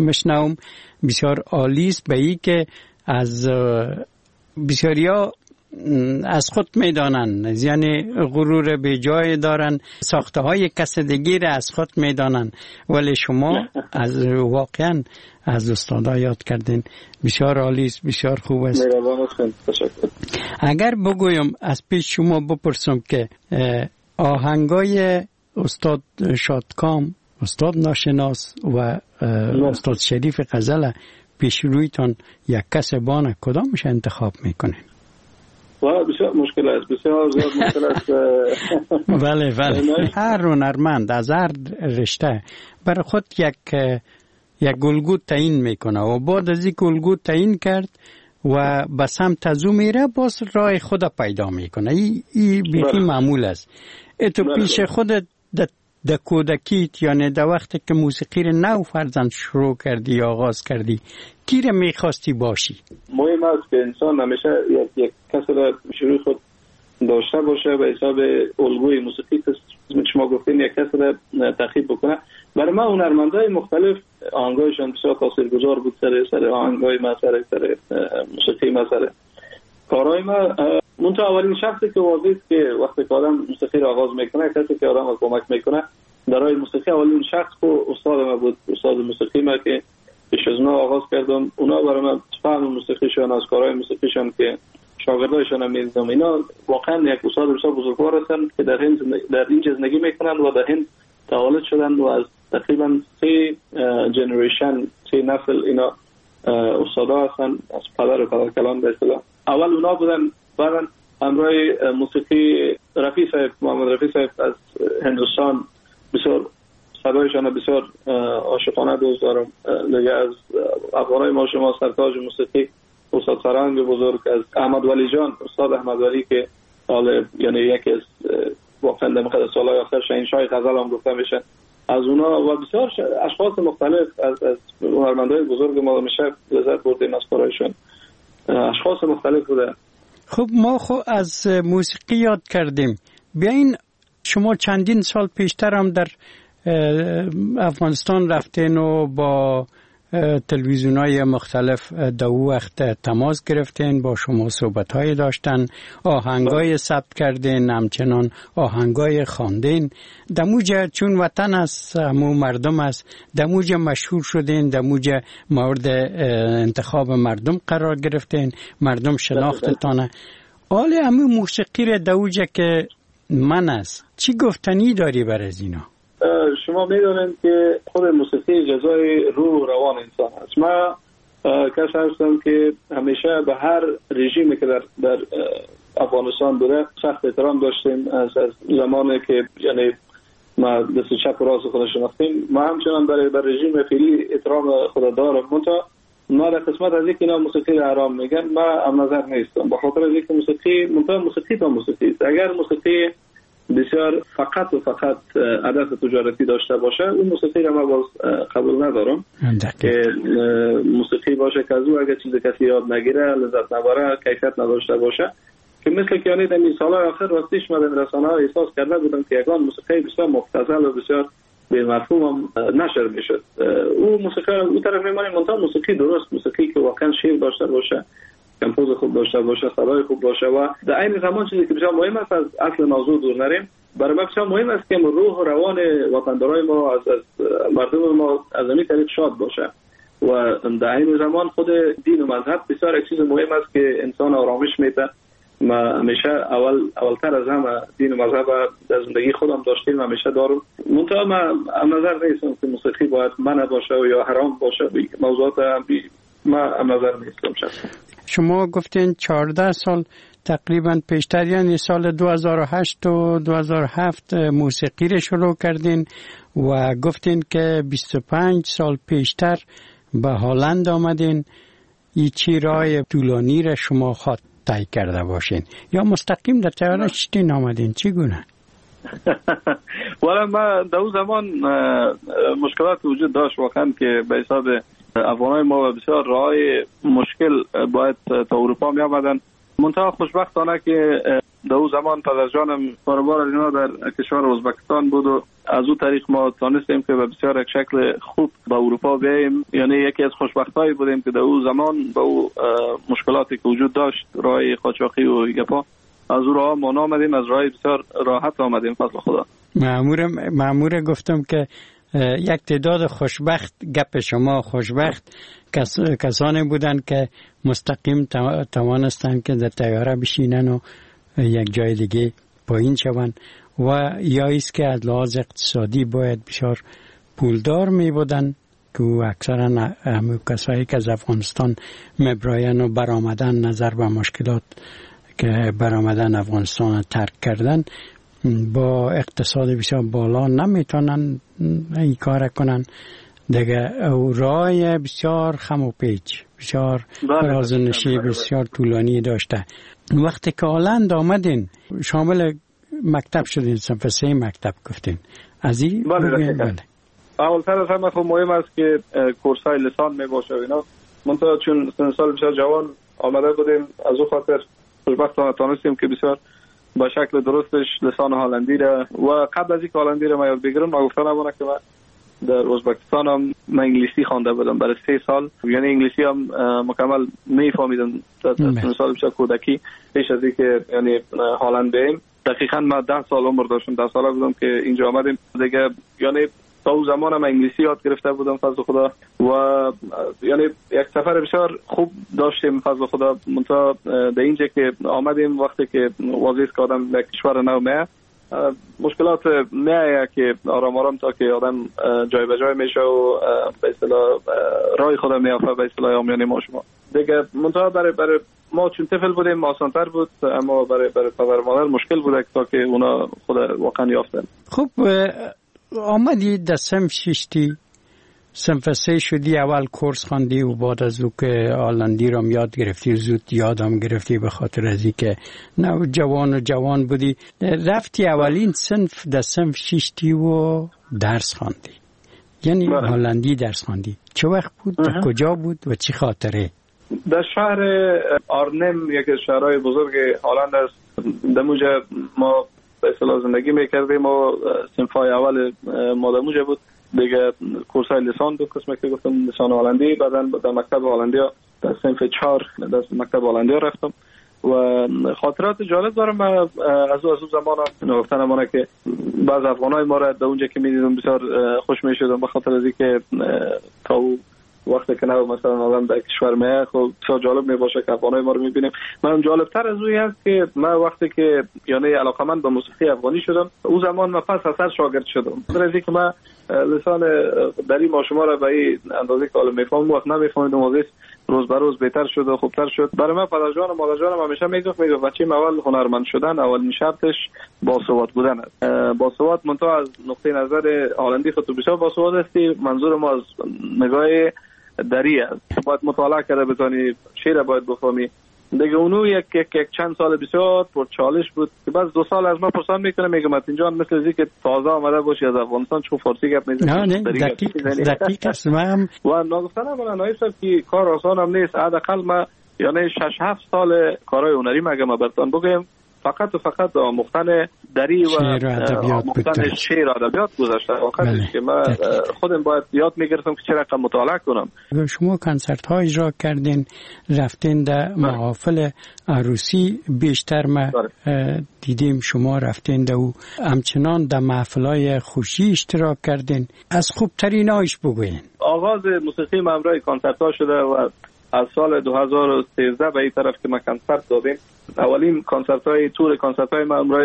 میشنوم بسیار عالی است، به این که از بسیاریا از خود میدانن، یعنی غرور به جای دارن، ساخته های کسدگی را از خود میدانن. ولی شما از واقعا از استادا یاد کردین، بسیار عالی است، بسیار خوب است. اگر بگویم از پیش شما بپرسم که آهنگای استاد شادکام، استاد ناشناس و استاد شریف غزل پیش رویتان یک کس بانه، کدامش انتخاب میکنین؟ بسیار مشکل است، بسیار زیاد مشکل است. بله هر هنرمند از هر رشته برای خود یک الگو تعیین میکنه و بعد از این الگو تعیین کرد و به سمت از او میره، باز راه خود پیدا میکنه. این بیخی معمول است. تو پیش خودت در کودکیت، یعنی در وقتی که موسیقی رو نو فرزند شروع کردی یا آغاز کردی، کی رو میخواستی باشی؟ مهم است که انسان همیشه یک کسی را شروع خود داشته باشه به حساب الگوی موسیقی که شما گفتین، یک کسی را تخیب بکنه. برای من هنرمندای مختلف آهنگایشان بسیار تاثیرگذار بود سر آهنگای ما، سر موسیقی ما، سر کارهای ما. منتها اولین شخصی که واضحه که وقتی که آدم موسیقی را آغاز میکنه، کسی که آدم را کمک میکنه برای موسیقی، اولین شخص استاد ما بود، استاد موسیقی ما که پیش از اونا آغاز کردم. اونا برای من فهم موسیقیشان، از کارهای موسیقیشان که شاگردایشان هم می‌دیدم، اینا واقعا یک استاد بسیار بزرگوار هستند که در این زندگی میکنند و در هند تولد شدند و از تقریبا 3 جنریشن، 3 نسل اینا استادا هستند، از پدر و پدرکلان به اصطلاح. اول اونا بودن، بعد همراه موسیقی رفیع صاحب، محمد رفیع صاحب از هندوستان، بسیار صدایشان بسیار عاشقانه دوست دارم. دیگه از افغانای ما شما سرتاج موسیقی استاد سرنگ بزرگ، از احمد ولی جان، استاد احمد ولی که حالا یعنی یکی از واقعا در مقدار سالهای آخر شاهنشاه غزل هم گفته میشه، از اونا و بسیار اشخاص مختلف از هنرمندای بزرگ ما میشه لذت بردیم از کارایشون. اشخاص مختلف بوده. خب ما از موسیقی یاد کردیم. بیاین شما چندین سال پیشتر هم در افغانستان رفتین و با تلویزیون‌های مختلف در وقت تماس گرفتین، با شما صحبت‌های داشتن، آهنگای ثبت کردین، همچنان آهنگای خواندین. دموجه چون وطن است، همو مردم است، دموجه مشهور شدین، دموجه مورد انتخاب مردم قرار گرفتین، مردم شناختتانه. حالا همو موسیقی را دموجه که من است، چی گفتنی داری بر از اینا؟ شما میدونید که خود موسیقی جزای روح روان انسان است. من کسی هستم که همیشه به هر رژیمی که در افغانستان بوده سخت احترام داشتیم. از زمانی که یعنی ما دست چپ و راست خود شناختیم، ما همچنان بر رژیم فعلی احترام خود دارم. ما در قسمت از اینکه اینا موسیقی را حرام میگن، ما هم نظر نیستم، به خاطر اینکه موسیقی تا موسیقی است. اگر موسیقی بسیار فقط و فقط هدف تجارتی داشته باشه، اون موسیقی را من باز قبول ندارم. که موسیقی باشه که از او اگر چیز کسی یاد نگیره، لذت نبره، کیفیت نداشته باشه، که مثل که یعنی در این سالهای آخر راستیش من در رسانه‌ها احساس کرده بودم که یگان موسیقی بسیار مبتذل و بسیار به مفهوم نشر میشد. او موسیقی رو اون طرف میمانیم، منتها موسیقی درست، موسیقی که واقعا شعر داشته باشه، کمپوز خوب داشته باشه، صدای خوب باشه و در این زمان چیزی که بسیار مهم است، از اصل موضوع دور نریم. برای من بسیار مهم است که روح و روان وطندارای ما از مردم ما از این طریق شاد باشه و در این زمان خود دین و مذهب بسیار یک چیز مهم است که انسان آرامش میده. ما همیشه اولتر از همه دین و مذهب در زندگی خودم داشتیم و همیشه دارم. منتها من نظر نیستم که موسیقی باید منع باشه و یا حرام باشه. موضوعات من نظر نیستم شخصا. شما گفتین 14 سال تقریبا پیشتر، یعنی سال 2008 و 2007 موسیقی رو شروع کردین و گفتین که 25 سال پیشتر به هلند آمدین. این چی راه طولانی را شما خود طی کرده باشین یا مستقیم در طیاره شدین آمدین؟ چی گونه؟ والا ما در اون زمان مشکلات وجود داشت واقعا که به حساب افغانای ما بسیار راه مشکل باید تا اروپا می آمدن. منتها خوشبختانه که در اون زمان پدر جانم کاروبار اینا در کشور ازبکستان بود و از اون طریق ما تانستیم که به بسیار یک شکل خوب به اروپا بیاییم. یعنی یکی از خوشبختایی بودیم که در اون زمان با اون مشکلاتی که وجود داشت، راه قاچاقی و گپا، از اون راه ما آمدیم، از راه بسیار راحت آمدیم فضل خدا. مأمور گفتم که یک تعداد خوشبخت، گپ شما خوشبخت کسانی بودند که مستقیم توانستند که در طیاره بشینن و یک جای دیگه پایین شوند و یا ایست که از لحاظ اقتصادی باید بسیار پولدار می بودن که اکثرا کسایی که از افغانستان مبراین و برآمدن نظر به مشکلات که برآمدن افغانستان ترک کردن با اقتصاد بسیار بالا نمیتونن این کار کنن دیگه. او راه بسیار خم و پیچ، بسیار رازنشی بسیار طولانی داشته. وقتی که هلند آمدین شامل مکتب شدین، صنف 3 مکتب گفتین از این بله. اولتر از همه خب مهم است که کورسای لسان می باشه اینا. منتها چون سن سال بسیار جوان آمده بودیم، از اون خاطر خوشبختانه تانستیم که بسیار با شکل درستش لسان هلندی را و قبل از اینکه هلندی را من یاد بگیرم ما گفتم نمونه که من در ازبکستان هم من انگلیسی خوانده بودم برای 3 سال، یعنی انگلیسی هم مکمل میفهمیدم در سن سال بسیار کودکی. پیش از اینکه یعنی هلند بریم دقیقاً من 10 سال عمر داشتم، 10 ساله بودم که اینجا آمدیم دیگه. یعنی تا اون زمان من انگلیسی یاد گرفته بودم فضل خدا و یعنی یک سفر بسیار خوب داشتیم فضل خدا. منتها در اینجا که آمدیم وقتی که واضح است که آدم به کشور نو میه مشکلات میه که آرام آرام تا که آدم جای به جای میشه و به اصطلاح راه خدا میافته به اصطلاح عامیانه ما شما دیگه. منتها برای ما چون طفل بودیم آسان‌تر بود، اما برای پدر و مادر مشکل بود تا که اونا خود واقعا یافتن. خب آمدی در صنف 3 شدی، اول کورس خواندی و بعد از او که هلندی را یاد گرفتی زود یادم گرفتی به خاطر از اینکه نه جوان بودی. رفتی اولین صنف در صنف 6 و درس خواندی، یعنی هلندی درس خواندی. چه وقت بود؟ کجا بود و چی خاطره؟ در شهر آرنم، یکی از شهرهای بزرگ هلند است. در موجه ما به اصطلاح زندگی میکردیم و صنفای اول ما در موجه بود دیگه. کورسای لسان بود، قسمه که گفتم لسان هلندی. بعدا در مکتب هلندیا در صنف 4 در مکتب هلندیا رفتم و خاطرات جالب دارم. من از اون زمان گفتن امانه که بعض افغانای ما را در اونجا که میدیدم بسیار خوش میشدم به خاطر از اینکه تا وقتی که نه مثلا آدم در کشور میه خب بسیار جالب میباشه که افغانای ما رو میبینیم. من جالبتر از اون هست که من وقتی که یعنی علاقمند به موسیقی افغانی شدم اون زمان من پس اثر شاگرد شدم. در از اینکه من لسان دری ما شما را به این اندازه که حالا میفهمم وقت نمیفهمیدم، واقعا روز به روز بهتر شد و خوبتر شد. برای من پدر جان و مادر جانم همیشه میگفت بچه‌م اول هنرمند شدن اولین شرطش باسواد بودن است. باسواد منتها از نقطه نظر هلندی خود بسیار باسواد هستی. منظور ما از نگاه دری است، باید مطالعه کرده بتونی، شعر باید بفهمی دیگه. اونو یک چند سال بسیار پر چالش بود که بعد 2 سال از ما پرسان میکنه میگم اینجا مثل از که تازه آمده باشی از افغانستان چون فارسی گپ میزنی. نه دقیق است. من و ناگفتنه من نایب صاحب که کار آسان هم نیست. حداقل ما یعنی 6-7 سال کارهای هنری مگه ما براتون بگم فقط آموختن دری و آموختن شعر و ادبیات گذاشته. واقعا که من خودم باید یاد میگرفتم که چرا مطالعه کنم. شما کنسرت ها اجرا کردین، رفتین در محافل عروسی بیشتر ما دیدیم شما رفتین در او، همچنان در محفلای خوشی اشتراک کردین. از خوبترین هایش بگوین. آغاز موسیقی من همراه کنسرت ها شده و از سال 2013 به این طرف که ما کنسرت دادیم. اولین کنسرت های تور کنسرت های ما همراه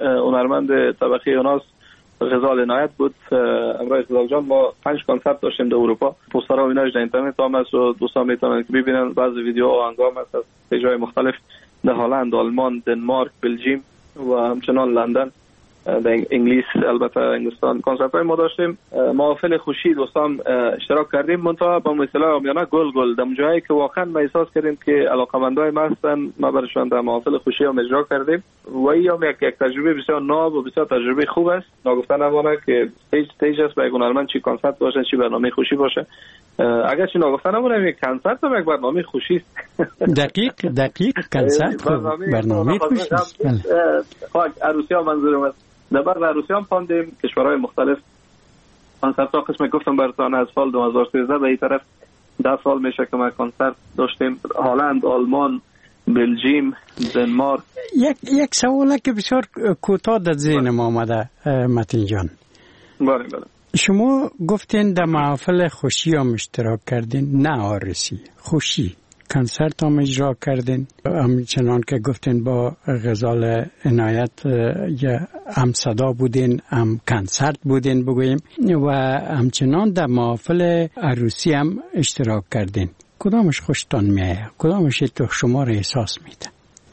هنرمند طبقه یوناس غزال عنایت بود. همراه غزال جان ما 5 کنسرت داشتیم در اروپا. پوسترها و ایناش در اینترنت هم هست و دوستان میتونن که ببینن. بعضی ویدیو و آهنگام هست از جای مختلف در هلند، آلمان، دنمارک، بلژیم و همچنان لندن. در انگلیس، البته انگلستان کنسرت های ما داشتیم. محافل خوشی دوستان اشتراک کردیم، منتها با مثلا آمیانه گل در جایی که واقعا ما احساس کردیم که علاقمندای ما هستن، ما برشان در محافل خوشی هم اجرا کردیم و این هم یک تجربه بسیار ناب و بسیار تجربه خوب است. ناگفته نمانه که استیج است برای هنرمند، چی کنسرت باشه چی برنامه خوشی باشه. اگر چی ناگفته نمانه یک کنسرت هم یک برنامه خوشی است. دقیق کنسرت برنامه خوشی است. عروسی ها منظورم است. در بعد عروسی هم پاندیم کشورهای مختلف کنسرت ها قسم گفتم براتون از سال 2013 به این طرف 10 سال میشه که ما کنسرت داشتیم. هلند، آلمان، بلژیم، دنمارک. یک سواله که بسیار کوتاه در ذهن ما آمده متین جان. بله. شما گفتین در محافل خوشی هم اشتراک کردین، نه عروسی، خوشی کنسرت هم اجرا کردین، همچنان که گفتین با غزال عنایت هم صدا بودین هم کنسرت بودین بگوییم، و همچنان در محافل عروسی هم اشتراک کردین. کدامش خوشتان میایه؟ کدامش تو شما را احساس میده؟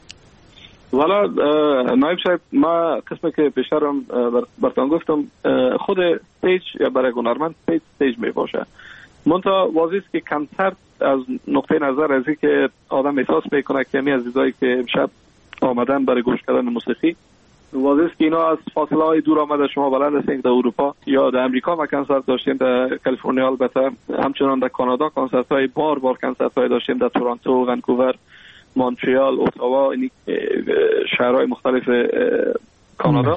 والا نایب صاحب، ما قسمی که پیشترم براتون گفتم، خود استیج یا برای هنرمند استیج می باشه. منتها واضح است که کنسرت از نقطه نظر از که آدم احساس میکنه که همین عزیزایی که امشب آمدن برای گوش کردن موسیقی، واضح است که اینا از فاصله های دور آمده. شما بلد هستین در اروپا یا در امریکا ما کنسرت داشتیم، در کالیفرنیا البته، همچنان در کانادا کنسرت های بار کنسرت های داشتیم، در تورنتو، ونکوور، مونترال، اتاوا، این شهرهای مختلف کانادا.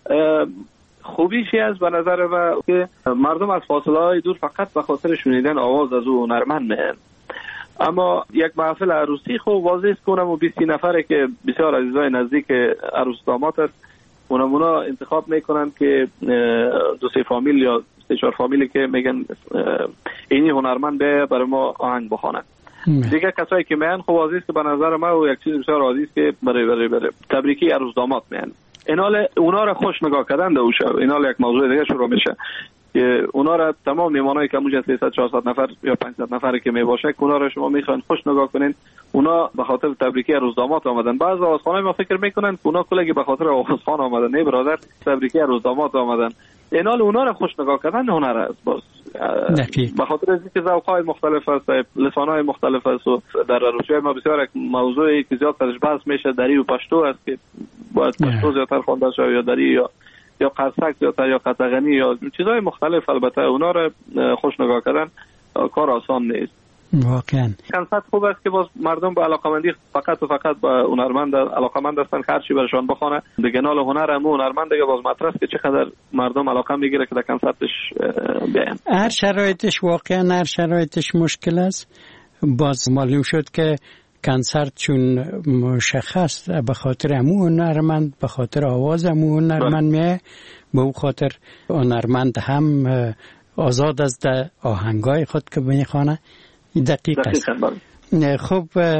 خوبیش از به نظر من که مردم از فاصله های دور فقط به خاطر شنیدن آواز از او هنرمند میان. اما یک محفل عروسی خوب واضح است که اونم 20 نفره که بسیار عزیزای نزدیک عروس داماد است، اونا انتخاب میکنن که 2-3 فامیل یا 3-4 فامیلی که میگن اینی هنرمند به برای ما آهنگ بخونه. دیگه کسایی که میان خب واضح است که به نظر من و یک چیز بسیار عادی است که برای تبریکی عروس داماد میان. اینال اونا را خوش نگاه کردن در اوشه. اینال یک موضوع دیگه شروع میشه که اونا را تمام میمانایی که اونجا 300-400 نفر یا 500 نفری که میباشه، اونا را شما میخواین خوش نگاه کنین. اونا به خاطر تبریکی عروس داماد آمدن. بعضی آوازخوانای ما فکر میکنن که اونا کلگی به خاطر آوازخوان آمدن. نه برادر، تبریکی عروس داماد آمدن. اینال اونا را خوش نگاه کردن هنر است. باز به خاطر اینکه ذوق‌های مختلف است، لسان‌های مختلف است و در عروسی ما بسیار یک موضوعی که زیاد درش بحث میشه دری و پشتو است که باید پشتو زیادتر خوانده شود یا دری یا قرصک زیادتر یا قطغنی یا چیزهای مختلف. البته اونا را خوش نگاه کردن کار آسان نیست. واقعا کنسرت خوب است که باز مردم به علاقمندی فقط به هنرمند علاقمند هستن، هر چی برشان بخونه دیگه نال هنر هم هنرمند دیگه باز مطرح است که چقدر مردم علاقه میگیره که در کنسرتش بیان. هر شرایطش واقعا هر شرایطش مشکل است. باز معلوم شد که کنسرت چون مشخص به خاطر همون هنرمند، به خاطر آواز همون هنرمند میه، به اون خاطر هنرمند هم آزاد از آهنگای خود که میخوانه. دقیق است. خب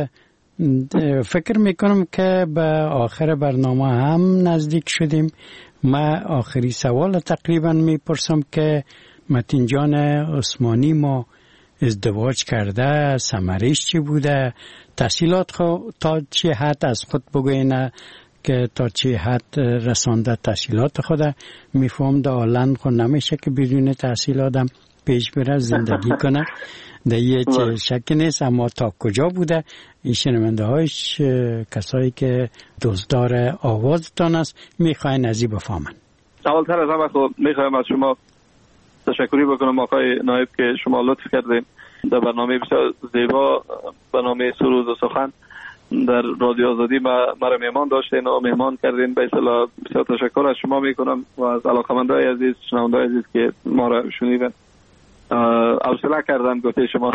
فکر میکنم که به آخر برنامه هم نزدیک شدیم. ما آخری سوال تقریبا میپرسم که متین جان عثمانی ما ازدواج کرده، ثمرش چی بوده، تحصیلات خود تا چه حد از خود بگوینه که تا چه حد رسانده تحصیلات خود. میفهم در هلند خود نمیشه که بدون تحصیلاتم پیش بره زندگی کنه، در یه شک نیست. اما تا کجا بوده این شنونده هایش کسایی که دزدار آوازتان است میخواین ازی بفهمن. اولتر از همه خب میخوایم از شما تشکری بکنم آقای نایب که شما لطف کردین در برنامه بسیار زیبا، برنامه سرود و سخن در رادیو آزادی مرا مهمان داشتین و مهمان کردین. به اصطلاح بسیار تشکر از شما میکنم و از علاقمندای عزیز، شنوندای عزیز که ما را شنیدن. حوصله کردم گفته شما.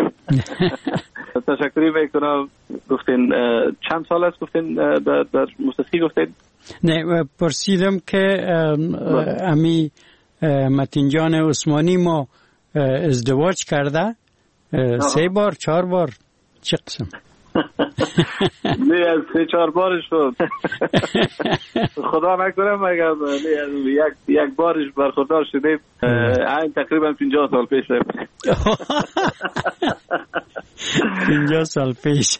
تشکری میکنم. گفتین چند سال است گفتین در موسیقی گفتین؟ نه پرسیدم که امی متین جان عثمانی ما ازدواج کرده 3 بار 4 بار چه قسم؟ نه از 3-4 بارش شد. خدا نکنه مگر یک بارش برخوردار شدیم. این تقریبا 50 سال پیشه. 50 سال پیش.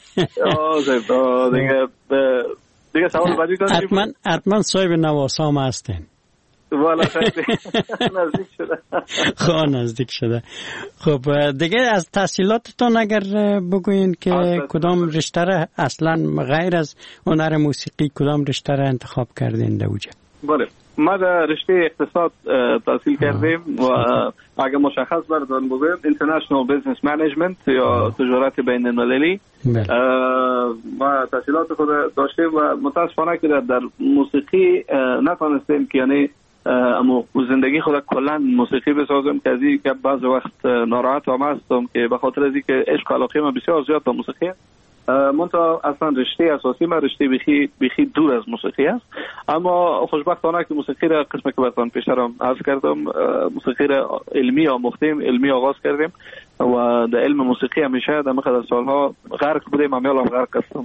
دیگه سوال بعدی داشتیم. حتما صاحب نواسام هستین. والا نزدیک شده. خب نزدیک شده. خب دیگه از تحصیلاتتون اگر بگوین که کدام رشته را اصلا غیر از هنر موسیقی کدام رشته را انتخاب کردین دوجه؟ بله ما در رشته اقتصاد تحصیل کردیم و اگر مشخص بردارم بگویم International Business Management یا تجارت بین المللی. ما تحصیلات خود داشتیم و متاسفانه که در موسیقی نتونستیم که یعنی اما زندگی خود کلا موسیقی بسازم که از این که بعض وقت ناراحت هم هستم که به خاطر از اینکه عشق علاقه من بسیار زیاد به موسیقی منتها اصلا رشته اساسی من رشته بخی دور از موسیقی است، اما خوشبختانه که موسیقی را قسمت که براتون پیشترم عرض کردم موسیقی را علمی آموختیم، علمی آغاز کردیم و در علم موسیقی همیشه در مقدار سالها غرق بودیم، همیشه غرق هستم.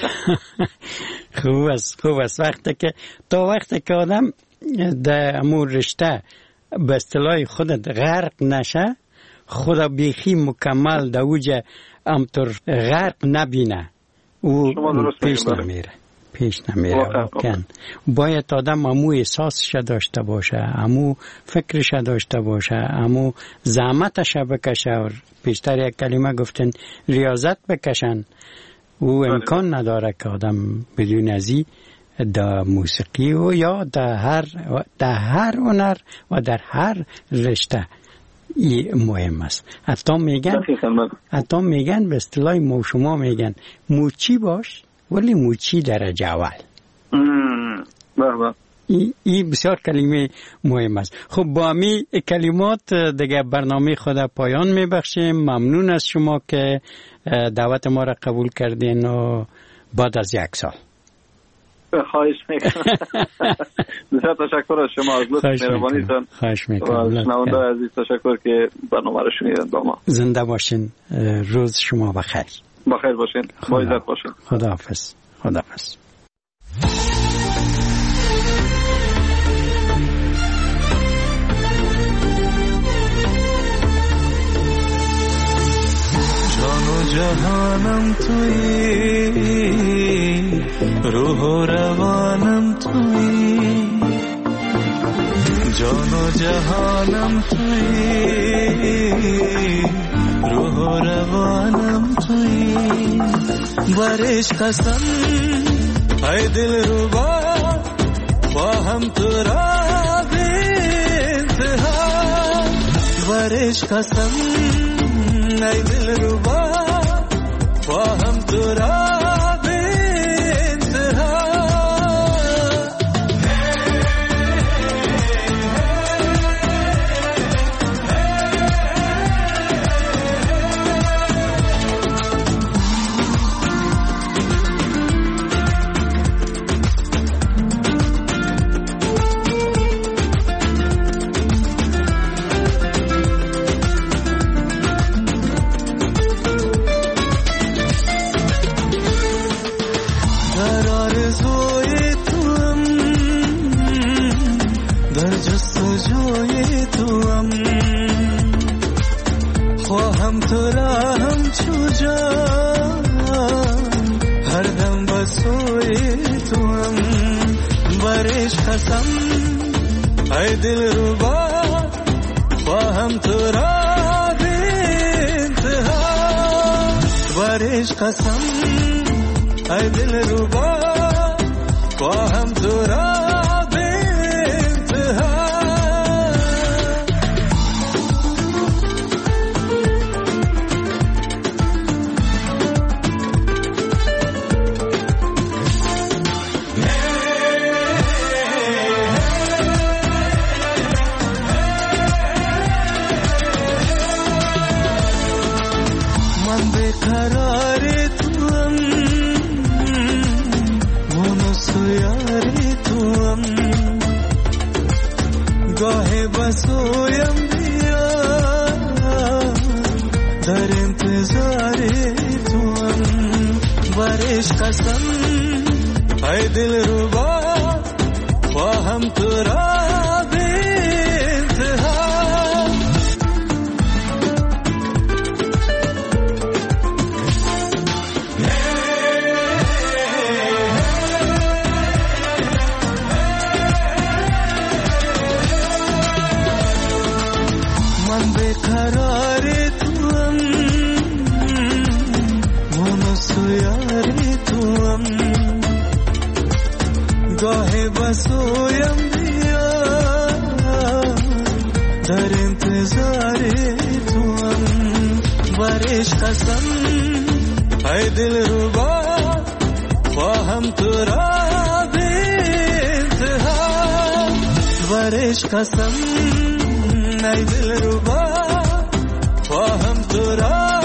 خوب است وقتی که آدم در امور رشته به اصطلاح خودت غرق نشه خدا بیخی مکمل در اوجه امطور غرق نبینه او پیش نمیره باید آدم امو احساسش داشته باشه، امو فکرش داشته باشه، امو زحمتش بکشه و پیشتر یک کلمه گفتن ریاضت بکشن. او امکان نداره که آدم بدون ازی در موسیقی و یا در هر هنر و در هر رشته مهم است. حتی میگن به اصطلاح ما شما میگن موچی باش ولی موچی درجه اول. این بسیار کلمه مهم است. خب با امی کلمات دیگه برنامه خود پایان میبخشیم. ممنون از شما که دعوت ما را قبول کردین و بعد از 1 سال. خواهش میکنم. بسیار تشکر از شما از لطف مهربانیتون. خواهش میکنم. و شنونده عزیز تشکر که برنامه را شنیدن با ما. زنده باشین. روز شما بخیر. بخیر باشین. با عزت باشین. خداحافظ. خداحافظ. جان و جهانم تویی، روح و روانم تویی، جان و جهانم تویی، روح و روانم تویی. برش قسم ای دل ربا با هم تو را بی انتها. برش قسم ای دل ربا با هم تو را ای دل ربا با هم تو را بی انتها. برش قسم ای دل ربا با هم تو را بی انتها. بسویم بیا در انتظار توام. برش قسم ای دل ربا با هم تو را بی انتها. ای دل ربا خواهم تو را به انتها ورش قسم ای دل ربا خواهم تو را